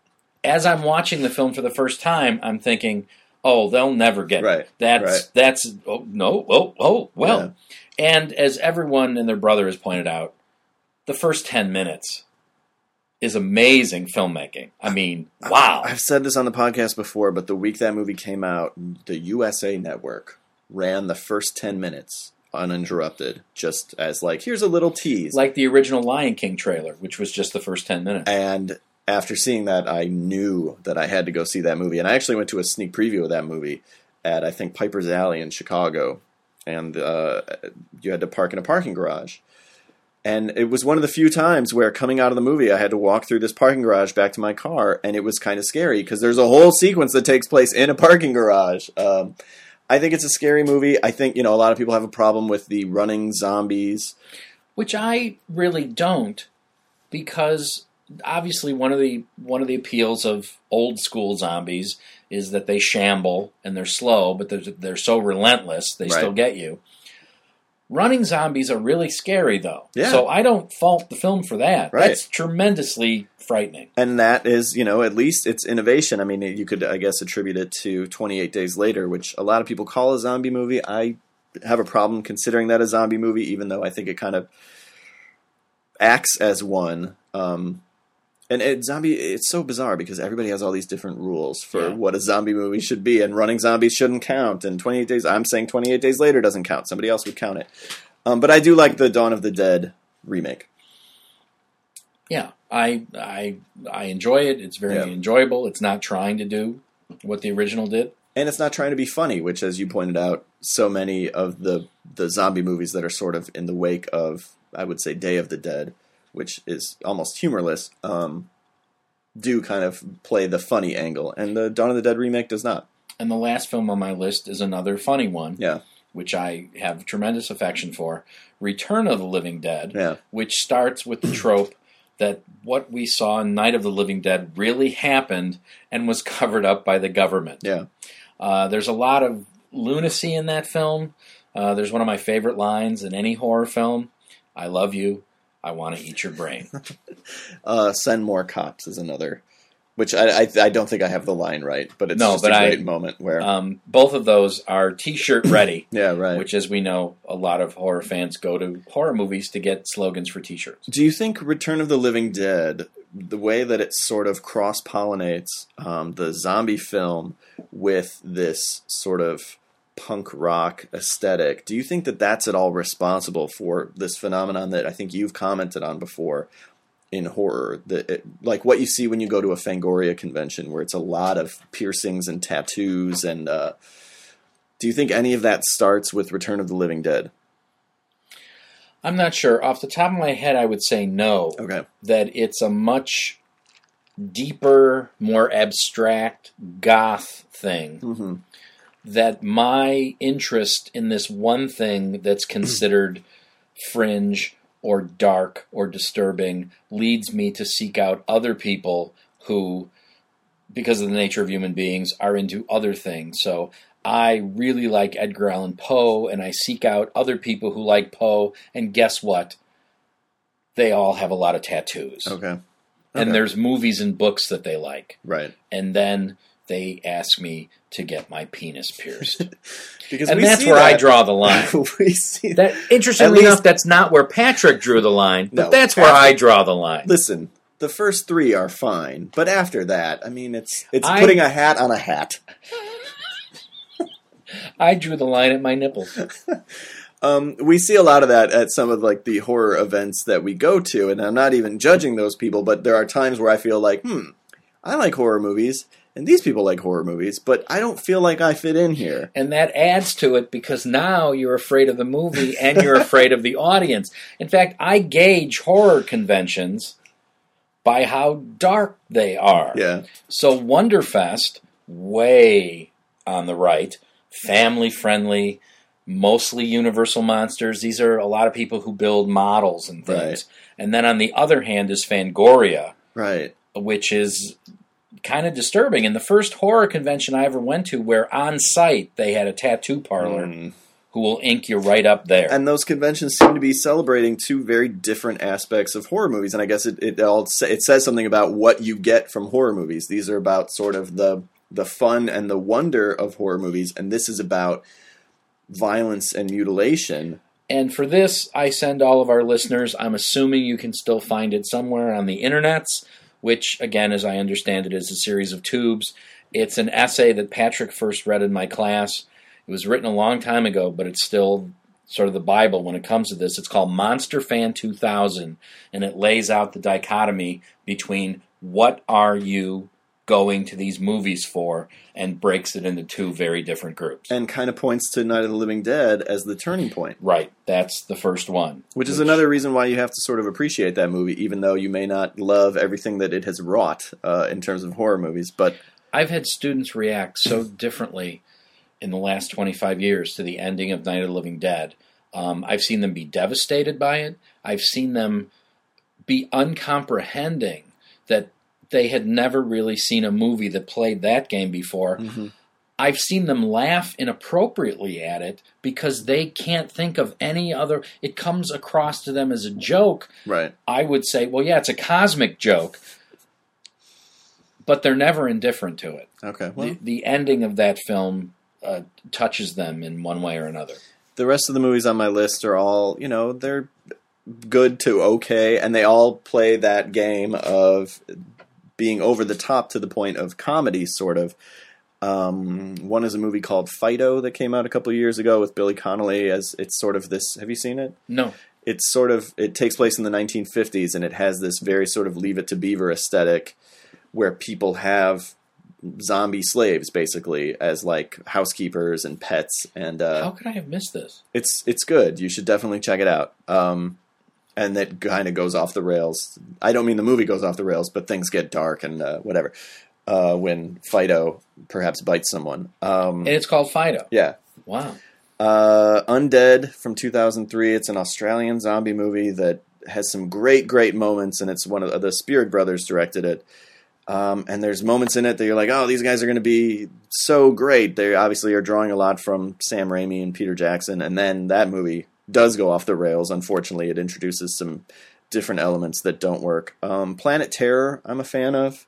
as I'm watching the film for the first time, I'm thinking, oh, they'll never get right. it. That's, right. that's, oh, no, oh, oh, well. Yeah. And as everyone and their brother has pointed out, the first ten minutes is amazing filmmaking. I mean, wow. I've said this on the podcast before, but the week that movie came out, the U S A Network ran the first ten minutes uninterrupted, just as like, here's a little tease. Like the original Lion King trailer, which was just the first ten minutes. And after seeing that, I knew that I had to go see that movie. And I actually went to a sneak preview of that movie at, I think, Piper's Alley in Chicago. And uh, you had to park in a parking garage. And it was one of the few times where coming out of the movie, I had to walk through this parking garage back to my car, and it was kind of scary because there's a whole sequence that takes place in a parking garage. Um, I think it's a scary movie. I think, you know, a lot of people have a problem with the running zombies. Which I really don't, because obviously one of the one of the appeals of old school zombies is that they shamble and they're slow, but they're, they're so relentless, they Right. still get you. Running zombies are really scary, though. Yeah. So I don't fault the film for that. Right. That's tremendously frightening. And that is, you know, at least it's innovation. I mean, you could, I guess, attribute it to twenty-eight Days Later, which a lot of people call a zombie movie. I have a problem considering that a zombie movie, even though I think it kind of acts as one. Um, and it, zombie, it's so bizarre because everybody has all these different rules for Yeah. what a zombie movie should be, and running zombies shouldn't count. And twenty-eight Days, I'm saying twenty-eight Days Later doesn't count. Somebody else would count it. Um, but I do like the Dawn of the Dead remake. Yeah, I I I enjoy it. It's very Yeah. enjoyable. It's not trying to do what the original did. And it's not trying to be funny, which, as you pointed out, so many of the the zombie movies that are sort of in the wake of, I would say, Day of the Dead, which is almost humorless, um, do kind of play the funny angle. And the Dawn of the Dead remake does not. And the last film on my list is another funny one, Yeah, which I have tremendous affection for, Return of the Living Dead, yeah, which starts with the trope that what we saw in Night of the Living Dead really happened and was covered up by the government. yeah. Uh, there's a lot of lunacy in that film. Uh, there's one of my favorite lines in any horror film. I love you. I want to eat your brain. Uh, Send More Cops is another, which I, I I don't think I have the line right, but it's No, just but a I- great moment where, Um, both of those are T-shirt ready, yeah, right. which, as we know, a lot of horror fans go to horror movies to get slogans for T-shirts. Do you think Return of the Living Dead, the way that it sort of cross-pollinates um, the zombie film with this sort of punk rock aesthetic, do you think that that's at all responsible for this phenomenon that I think you've commented on before in horror? That it, like what you see when you go to a Fangoria convention, where it's a lot of piercings and tattoos, and uh, do you think any of that starts with Return of the Living Dead? I'm not sure. Off the top of my head, I would say no. Okay. That it's a much deeper, more abstract goth thing. Mm-hmm. That my interest in this one thing that's considered fringe or dark or disturbing leads me to seek out other people who, because of the nature of human beings, are into other things. So I really like Edgar Allan Poe, and I seek out other people who like Poe, and guess what? They all have a lot of tattoos. Okay. And Okay. there's movies and books that they like. Right. And then they ask me to get my penis pierced. Because and we that's see where that. I draw the line. we see that. Interestingly least, enough, that's not where Patrick drew the line, but no, that's where Patrick, I draw the line. Listen, the first three are fine, but after that, I mean, it's it's I, putting a hat on a hat. I drew the line at my nipples. Um, we see a lot of that at some of like the horror events that we go to, and I'm not even judging those people, but there are times where I feel like, hmm, I like horror movies, and these people like horror movies, but I don't feel like I fit in here. And that adds to it because now you're afraid of the movie and you're afraid of the audience. In fact, I gauge horror conventions by how dark they are. Yeah. So Wonderfest, way on the right, family-friendly, mostly Universal Monsters. These are a lot of people who build models and things. Right. And then on the other hand is Fangoria, Right. which is kind of disturbing. And the first horror convention I ever went to where on site they had a tattoo parlor Mm. who will ink you right up there. And those conventions seem to be celebrating two very different aspects of horror movies, and I guess it it all it says something about what you get from horror movies. These are about sort of the the fun and the wonder of horror movies, and this is about violence and mutilation. And for this, I send all of our listeners, I'm assuming you can still find it somewhere on the internets, which, again, as I understand it, is a series of tubes. It's an essay that Patrick first read in my class. It was written a long time ago, but it's still sort of the Bible when it comes to this. It's called Monster Fan two thousand, and it lays out the dichotomy between what are you going to these movies for, and breaks it into two very different groups. And kind of points to Night of the Living Dead as the turning point. Right, that's the first one. Which, which is which, another reason why you have to sort of appreciate that movie, even though you may not love everything that it has wrought uh, in terms of horror movies. But I've had students react so differently in the last twenty-five years to the ending of Night of the Living Dead. Um, I've seen them be devastated by it. I've seen them be uncomprehending that they had never really seen a movie that played that game before. Mm-hmm. I've seen them laugh inappropriately at it because they can't think of any other. It comes across to them as a joke. Right. I would say, well, yeah, it's a cosmic joke, but they're never indifferent to it. Okay. Well, The, the ending of that film uh, touches them in one way or another. the rest of the movies on my list are all, you know, they're good to okay, and they all play that game of being over the top to the point of comedy, sort of. Um, one is a movie called Fido that came out a couple of years ago with Billy Connolly as it's sort of this. Have you seen it? No. It's sort of, it takes place in the nineteen fifties, and it has this very sort of Leave It to Beaver aesthetic where people have zombie slaves basically as like housekeepers and pets. And uh, How could I have missed this? it's it's good. You should definitely check it out. Um, and that kind of goes off the rails. I don't mean the movie goes off the rails, but things get dark and uh, whatever uh, when Fido perhaps bites someone. Um, And it's called Fido. yeah. Wow. Uh, Undead from two thousand three. It's an Australian zombie movie that has some great, great moments, and it's one of the Spirit Brothers directed it. Um, and there's moments in it that you're like, oh, these guys are going to be so great. They obviously are drawing a lot from Sam Raimi and Peter Jackson, and then that movie does go off the rails. Unfortunately, it introduces some different elements that don't work. Um, Planet Terror, I'm a fan of.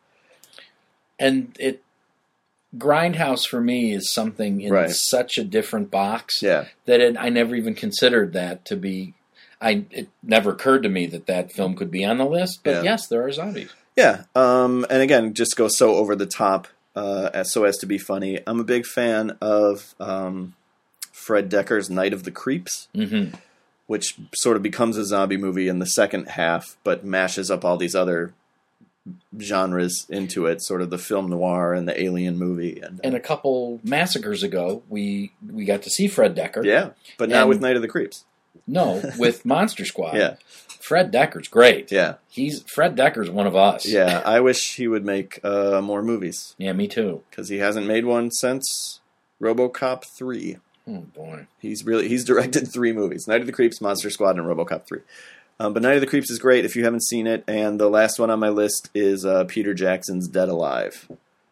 And it Grindhouse for me is something in Right. such a different box Yeah. that it, I never even considered that to be. I it never occurred to me that that film could be on the list. But Yeah. yes, there are zombies. Yeah, um, and again, just go so over the top uh, as so as to be funny. I'm a big fan of um, Fred Decker's Night of the Creeps, Mm-hmm. which sort of becomes a zombie movie in the second half, but mashes up all these other genres into it, sort of the film noir and the alien movie. And, uh, And a couple massacres ago, we we got to see Fred Decker. yeah, but not And- with Night of the Creeps. No, with Monster Squad. Yeah, Fred Decker's great. yeah, He's Fred Decker's one of us. yeah. I wish he would make uh, more movies, Yeah, me too. because he hasn't made one since RoboCop three. Oh boy. He's really he's directed three movies: Night of the Creeps, Monster Squad, and RoboCop three. Um, but Night of the Creeps is great if you haven't seen it. And the last one on my list is uh, Peter Jackson's Dead Alive,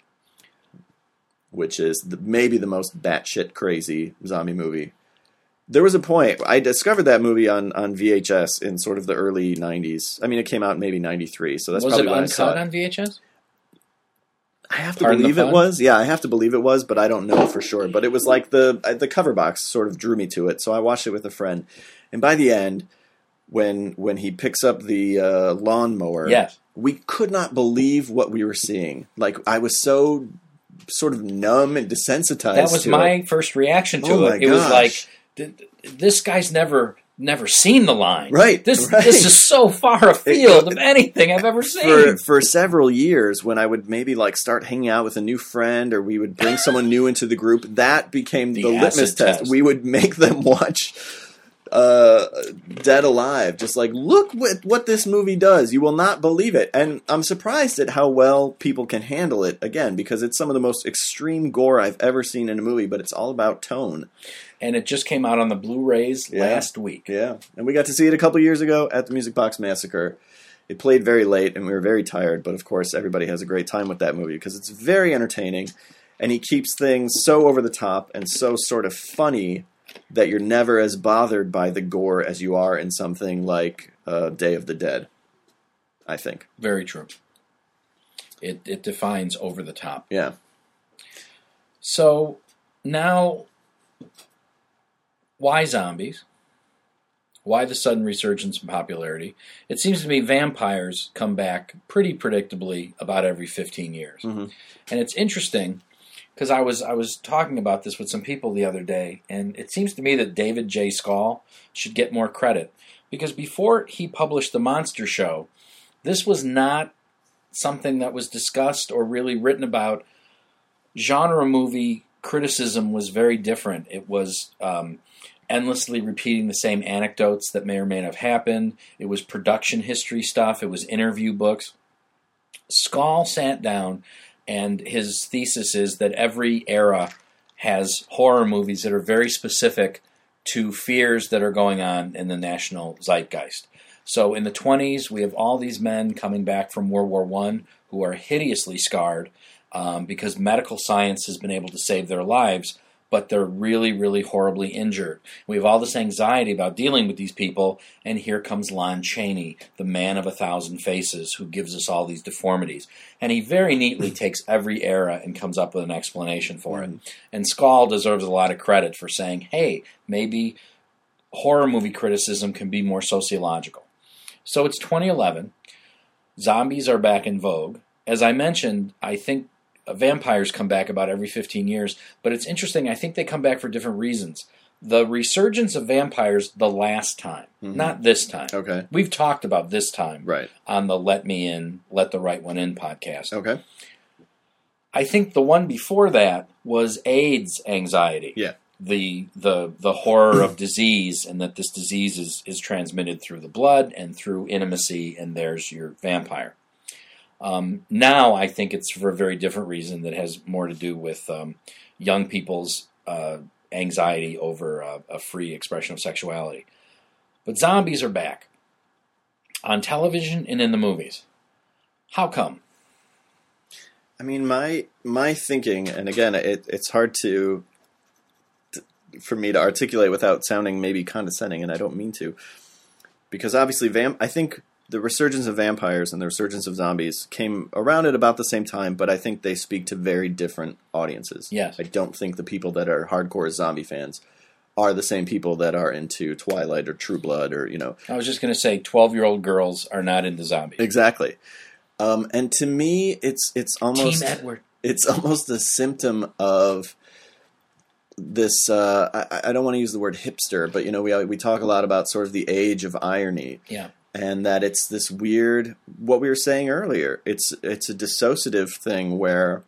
which is the, maybe the most batshit crazy zombie movie. There was a point I discovered that movie on, on V H S in sort of the early nineties. I mean, it came out in maybe ninety-three, so that's Was probably it when I saw uncut it. on V H S? I have to Pardon the believe it pun? was. Yeah, I have to believe it was, but I don't know for sure. But it was like the uh, the cover box sort of drew me to it, so I watched it with a friend. And by the end, when when he picks up the uh, lawnmower, Yes. we could not believe what we were seeing. Like, I was so sort of numb and desensitized. That was to my it. first reaction to Oh it. my It was gosh. like, th- this guy's never never seen the line. Right, This right. this is so far afield of anything I've ever seen. for for several years, when I would maybe like start hanging out with a new friend, or we would bring someone new into the group, that became the, The litmus acid test. test. We would make them watch uh, Dead Alive, just like, look what what this movie does. You will not believe it, and I'm surprised at how well people can handle it. Again, because it's some of the most extreme gore I've ever seen in a movie, but it's all about tone. And it just came out on the Blu-rays Yeah. last week. Yeah, and we got to see it a couple years ago at the Music Box Massacre. It played very late, and we were very tired, but of course everybody has a great time with that movie because it's very entertaining, and he keeps things so over the top and so sort of funny that you're never as bothered by the gore as you are in something like uh, Day of the Dead, I think. Very true. It it defines over the top. Yeah. So now, why zombies? Why the sudden resurgence in popularity? It seems to me vampires come back pretty predictably about every fifteen years. Mhm. And it's interesting because I was I was talking about this with some people the other day, and it seems to me that David J. Schall should get more credit because before he published The Monster Show, this was not something that was discussed or really written about. Genre movie criticism was very different. It was um, endlessly repeating the same anecdotes that may or may not have happened. It was production history stuff. It was interview books. Schall sat down, and his thesis is that every era has horror movies that are very specific to fears that are going on in the national zeitgeist. So in the twenties, we have all these men coming back from World War One who are hideously scarred um, because medical science has been able to save their lives, but they're really, really horribly injured. We have all this anxiety about dealing with these people, and here comes Lon Chaney, the man of a thousand faces, who gives us all these deformities. And he very neatly takes every era and comes up with an explanation for it. And Schall deserves a lot of credit for saying, hey, maybe horror movie criticism can be more sociological. So it's twenty eleven. Zombies are back in vogue. As I mentioned, I think vampires come back about every fifteen years, but it's interesting. I think they come back for different reasons. The resurgence of vampires the last time, Mm-hmm. not this time. Okay. We've talked about this time Right. on the Let Me In, Let the Right One In podcast. Okay. I think the one before that was AIDS anxiety. Yeah. The the the horror of disease, and that this disease is, is transmitted through the blood and through intimacy, and there's your vampire. Um, now I think it's for a very different reason that has more to do with um, young people's uh, anxiety over uh, a free expression of sexuality. But zombies are back on television and in the movies. How come? I mean, my my thinking, and again, it, it's hard to, to for me to articulate without sounding maybe condescending, and I don't mean to, because obviously, vamp. I think the resurgence of vampires and the resurgence of zombies came around at about the same time, but I think they speak to very different audiences. Yes. I don't think the people that are hardcore zombie fans are the same people that are into Twilight or True Blood or, you know. I was just going to say twelve-year-old girls are not into zombies. Exactly. Um, and to me, it's it's almost Team Edward. it's almost a symptom of this. Uh, I, I don't want to use the word hipster, but you know, we we talk a lot about sort of the age of irony, Yeah. and that it's this weird. What we were saying earlier, it's it's a dissociative thing where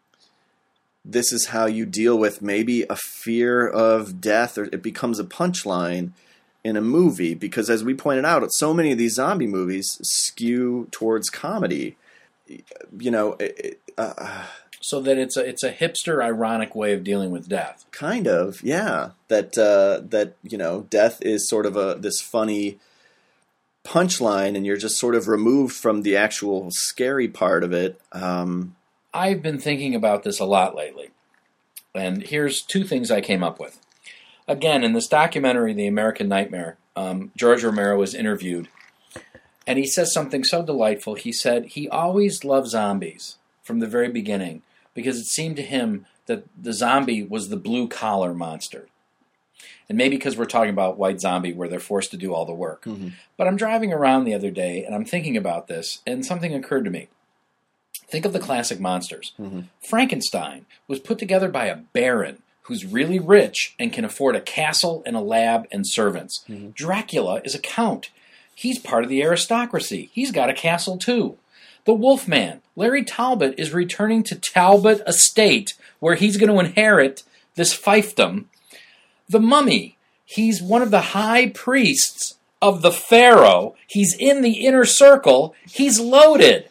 this is how you deal with maybe a fear of death, or it becomes a punchline in a movie, because as we pointed out, so many of these zombie movies skew towards comedy. You know, it, it, uh, So that it's a it's a hipster, ironic way of dealing with death. kind of, yeah. That uh, that you know, death is sort of a this funny punchline, and you're just sort of removed from the actual scary part of it. Um, I've been thinking about this a lot lately, and here's two things I came up with. Again, in this documentary, The American Nightmare, um, George Romero was interviewed, and he says something so delightful. He said he always loved zombies from the very beginning because it seemed to him that the zombie was the blue-collar monster. And maybe because we're talking about White Zombie where they're forced to do all the work. Mm-hmm. But I'm driving around the other day and I'm thinking about this and something occurred to me. Think of the classic monsters. Mm-hmm. Frankenstein was put together by a baron who's really rich and can afford a castle and a lab and servants. Mm-hmm. Dracula is a count. He's part of the aristocracy. He's got a castle too. The Wolfman, Larry Talbot, is returning to Talbot Estate where he's going to inherit this fiefdom. The Mummy, he's one of the high priests of the Pharaoh. He's in the inner circle. He's loaded.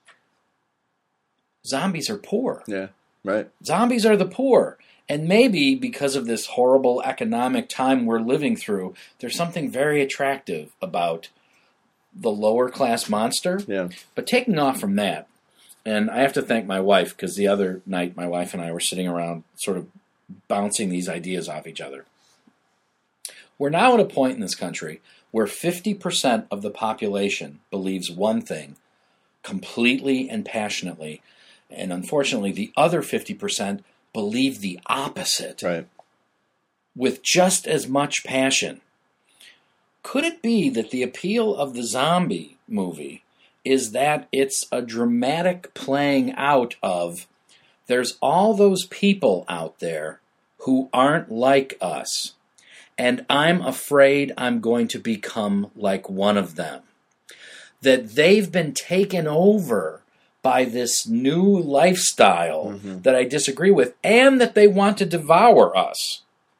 Zombies are poor. Yeah, right. Zombies are the poor. And maybe because of this horrible economic time we're living through, there's something very attractive about the lower class monster. Yeah. But taking off from that, and I have to thank my wife, because the other night my wife and I were sitting around sort of bouncing these ideas off each other. We're now at a point in this country where fifty percent of the population believes one thing completely and passionately, and unfortunately the other fifty percent believe the opposite. Right. With just as much passion. Could it be that the appeal of the zombie movie is that it's a dramatic playing out of there's all those people out there who aren't like us, and I'm afraid I'm going to become like one of them. That they've been taken over by this new lifestyle mm-hmm. that I disagree with, and that they want to devour us.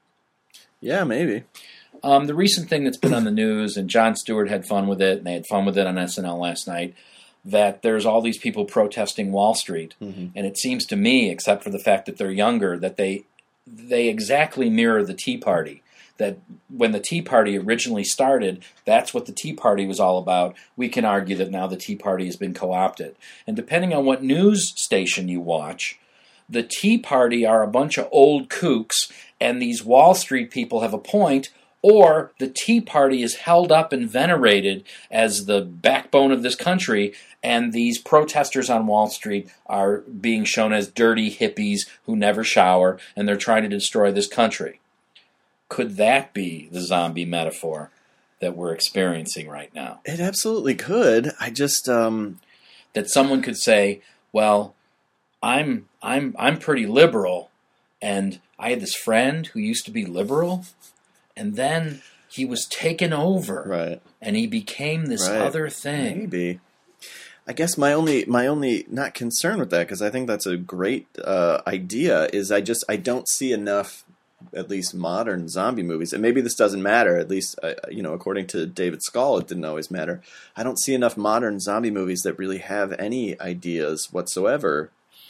Yeah, maybe. Um, the recent thing that's been on the news, and Jon Stewart had fun with it, and they had fun with it on S N L last night, that there's all these people protesting Wall Street. Mm-hmm. And it seems to me, except for the fact that they're younger, that they they exactly mirror the Tea Party. That when the Tea Party originally started, that's what the Tea Party was all about. We can argue that now the Tea Party has been co-opted. And depending on what news station you watch, the Tea Party are a bunch of old kooks, and these Wall Street people have a point, or the Tea Party is held up and venerated as the backbone of this country, and these protesters on Wall Street are being shown as dirty hippies who never shower, and they're trying to destroy this country. Could that be the zombie metaphor that we're experiencing right now? It absolutely could. I just um... that someone could say, "Well, I'm I'm I'm pretty liberal, and I had this friend who used to be liberal, and then he was taken over, right? And he became this right. other thing." Maybe. I guess my only my only not concern with that, because I think that's a great uh, idea, is I just I don't see enough, at least modern zombie movies, and maybe this doesn't matter, at least, uh, you know, according to David Skoll, it didn't always matter. I don't see enough modern zombie movies that really have any ideas whatsoever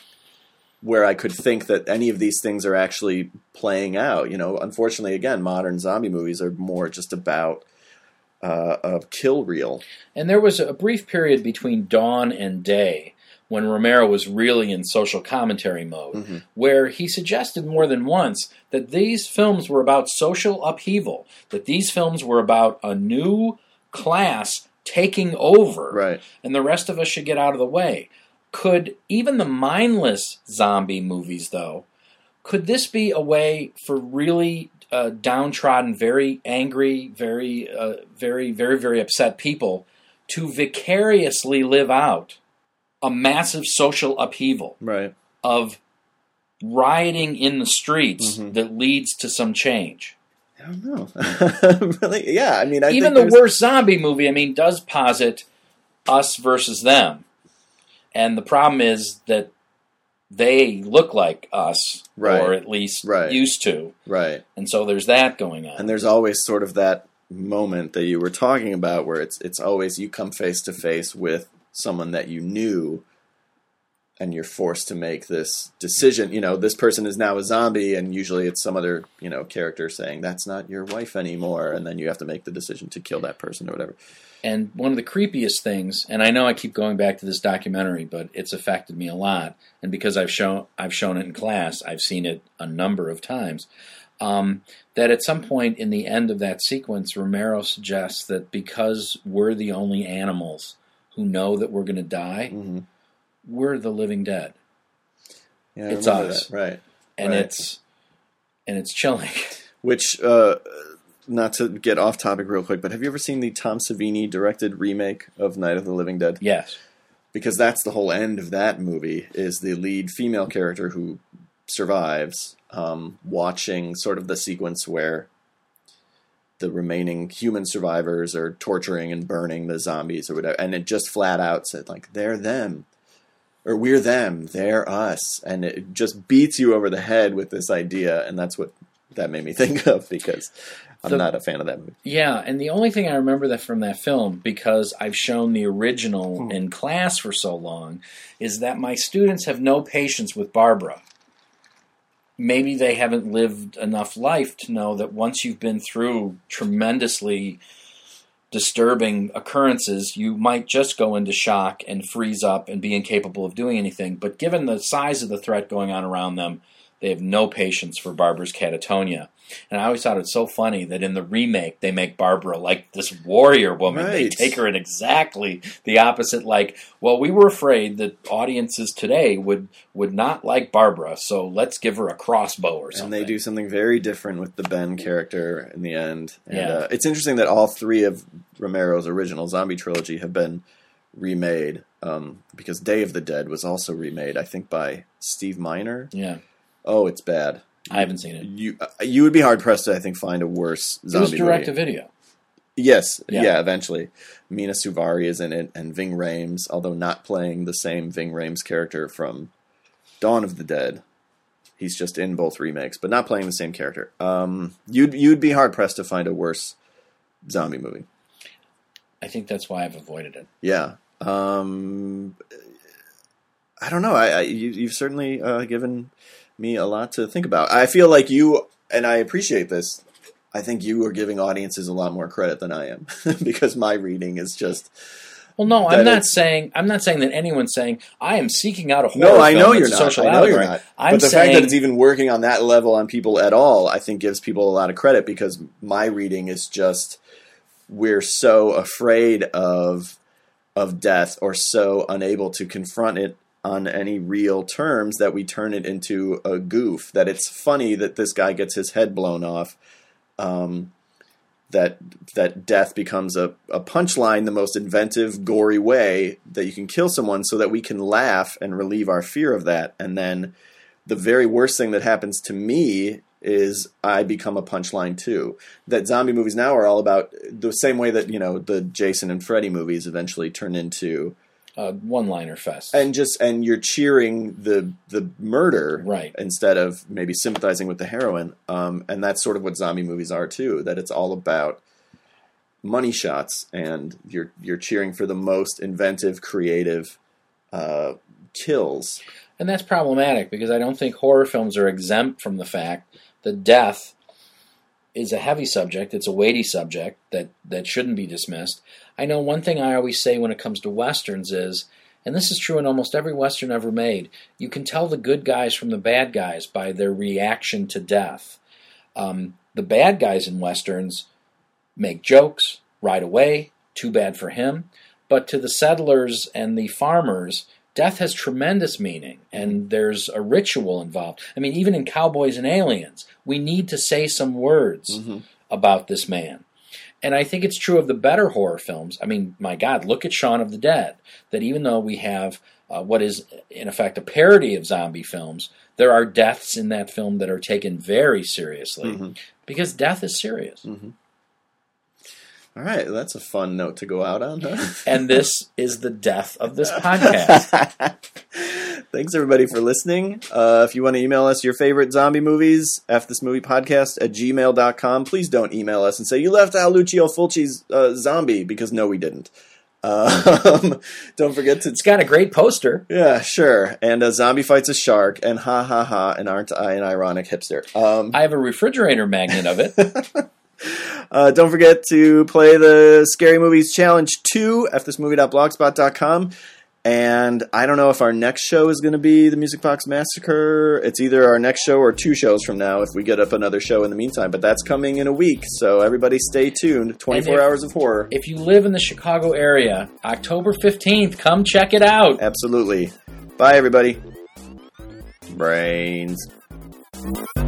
where I could think that any of these things are actually playing out. You know, unfortunately, again, modern zombie movies are more just about uh, a kill reel. And there was a brief period between Dawn and Day when Romero was really in social commentary mode, mm-hmm. where he suggested more than once that these films were about social upheaval, that these films were about a new class taking over, right. and the rest of us should get out of the way. Could even the mindless zombie movies, though, could this be a way for really uh, downtrodden, very angry, very, uh, very, very, very upset people to vicariously live out a massive social upheaval right. of rioting in the streets mm-hmm. that leads to some change? I don't know. really? Yeah, I mean, I even think the worst zombie movie, I mean, does posit us versus them, and the problem is that they look like us, right. or at least right. used to, right? And so there's that going on, and there's always sort of that moment that you were talking about, where it's it's always you come face to face with someone that you knew, and you're forced to make this decision. You know, this person is now a zombie, and usually it's some other, you know, character saying, that's not your wife anymore, and then you have to make the decision to kill that person or whatever. And one of the creepiest things, and I know I keep going back to this documentary, but it's affected me a lot, and because I've shown I've shown it in class, I've seen it a number of times, um, that at some point in the end of that sequence, Romero suggests that because we're the only animals who know that we're going to die, mm-hmm. we're the living dead. Yeah, I It's remember us. that. Right. And Right. it's and it's chilling. Which, uh, not to get off topic real quick, but have you ever seen the Tom Savini directed remake of Night of the Living Dead? Yes. Because that's the whole end of that movie, is the lead female character who survives, um, watching sort of the sequence where the remaining human survivors are torturing and burning the zombies or whatever, and it just flat out said, like, they're them. Or we're them, they're us. And it just beats you over the head with this idea, and that's what that made me think of, because I'm The- not a fan of that movie. Yeah, and the only thing I remember that from that film, because I've shown the original in class for so long, is that my students have no patience with Barbara. Maybe they haven't lived enough life to know that once you've been through tremendously disturbing occurrences, you might just go into shock and freeze up and be incapable of doing anything. But given the size of the threat going on around them, they have no patience for Barbara's catatonia. And I always thought it so funny that in the remake, they make Barbara like this warrior woman. They Right. take her in exactly the opposite. Like, well, we were afraid that audiences today would, would not like Barbara, so let's give her a crossbow or something. And they do something very different with the Ben character in the end. And Yeah. uh, it's interesting that all three of Romero's original zombie trilogy have been remade, um, because Day of the Dead was also remade, I think, by Steve Miner. Yeah, Oh, it's bad. I haven't seen it. You uh, you would be hard pressed to, I think, find a worse It was zombie direct to movie. video. Yes, Yeah. yeah. Eventually, Mina Suvari is in it, and Ving Rhames, although not playing the same Ving Rhames character from Dawn of the Dead. He's just in both remakes, but not playing the same character. Um, you'd you'd be hard pressed to find a worse zombie movie. I think that's why I've avoided it. Yeah. Um, I don't know. I, I you, you've certainly uh, given me a lot to think about. I feel like you, and I appreciate this, I think you are giving audiences a lot more credit than I am, because my reading is just... Well, no, that I'm not it's- saying I'm not saying that anyone's saying I am seeking out a horror No, I film know that's you're a not. social I know allegory. you're not. I'm but the saying fact that it's even working on that level on people at all, I think gives people a lot of credit, because my reading is just, we're so afraid of of death, or so unable to confront it on any real terms, that we turn it into a goof. That it's funny that this guy gets his head blown off. Um, that that death becomes a, a punchline, the most inventive, gory way that you can kill someone, so that we can laugh and relieve our fear of that. And then the very worst thing that happens to me is I become a punchline too. That zombie movies now are all about the same way that, you know, the Jason and Freddy movies eventually turn into, uh, one-liner fest. and just and you're cheering the the murder, Right. instead of maybe sympathizing with the heroine. Um, and that's sort of what zombie movies are too. That it's all about money shots, and you're you're cheering for the most inventive, creative uh, kills. And that's problematic, because I don't think horror films are exempt from the fact that death is a heavy subject. It's a weighty subject that, that shouldn't be dismissed. I know one thing I always say when it comes to Westerns is, and this is true in almost every Western ever made, you can tell the good guys from the bad guys by their reaction to death. Um, the bad guys in Westerns make jokes right away, too bad for him. But to the settlers and the farmers, death has tremendous meaning, and there's a ritual involved. I mean, even in Cowboys and Aliens, we need to say some words Mm-hmm. about this man. And I think it's true of the better horror films. I mean, my God, look at Shaun of the Dead. That even though we have uh, what is, in effect, a parody of zombie films, there are deaths in that film that are taken very seriously, Mm-hmm. because death is serious. All right, that's a fun note to go out on, huh? And this is the death of this podcast. Thanks, everybody, for listening. Uh, if you want to email us your favorite zombie movies, F this movie podcast at gmail dot com. Please don't email us and say, you left out Lucio Fulci's uh, zombie, because no, we didn't. Um, don't forget to... It's got a great poster. Yeah, sure. And a zombie fights a shark, and ha ha ha, and aren't I an ironic hipster? Um, I have a refrigerator magnet of it. Uh, don't forget to play the Scary Movies Challenge two, f this movie dot blogspot dot com. And I don't know if our next show is going to be the Music Box Massacre. It's either our next show or two shows from now if we get up another show in the meantime. But that's coming in a week, so everybody stay tuned. twenty-four And if- hours of horror. If you live in the Chicago area, October fifteenth, come check it out. Absolutely. Bye, everybody. Brains.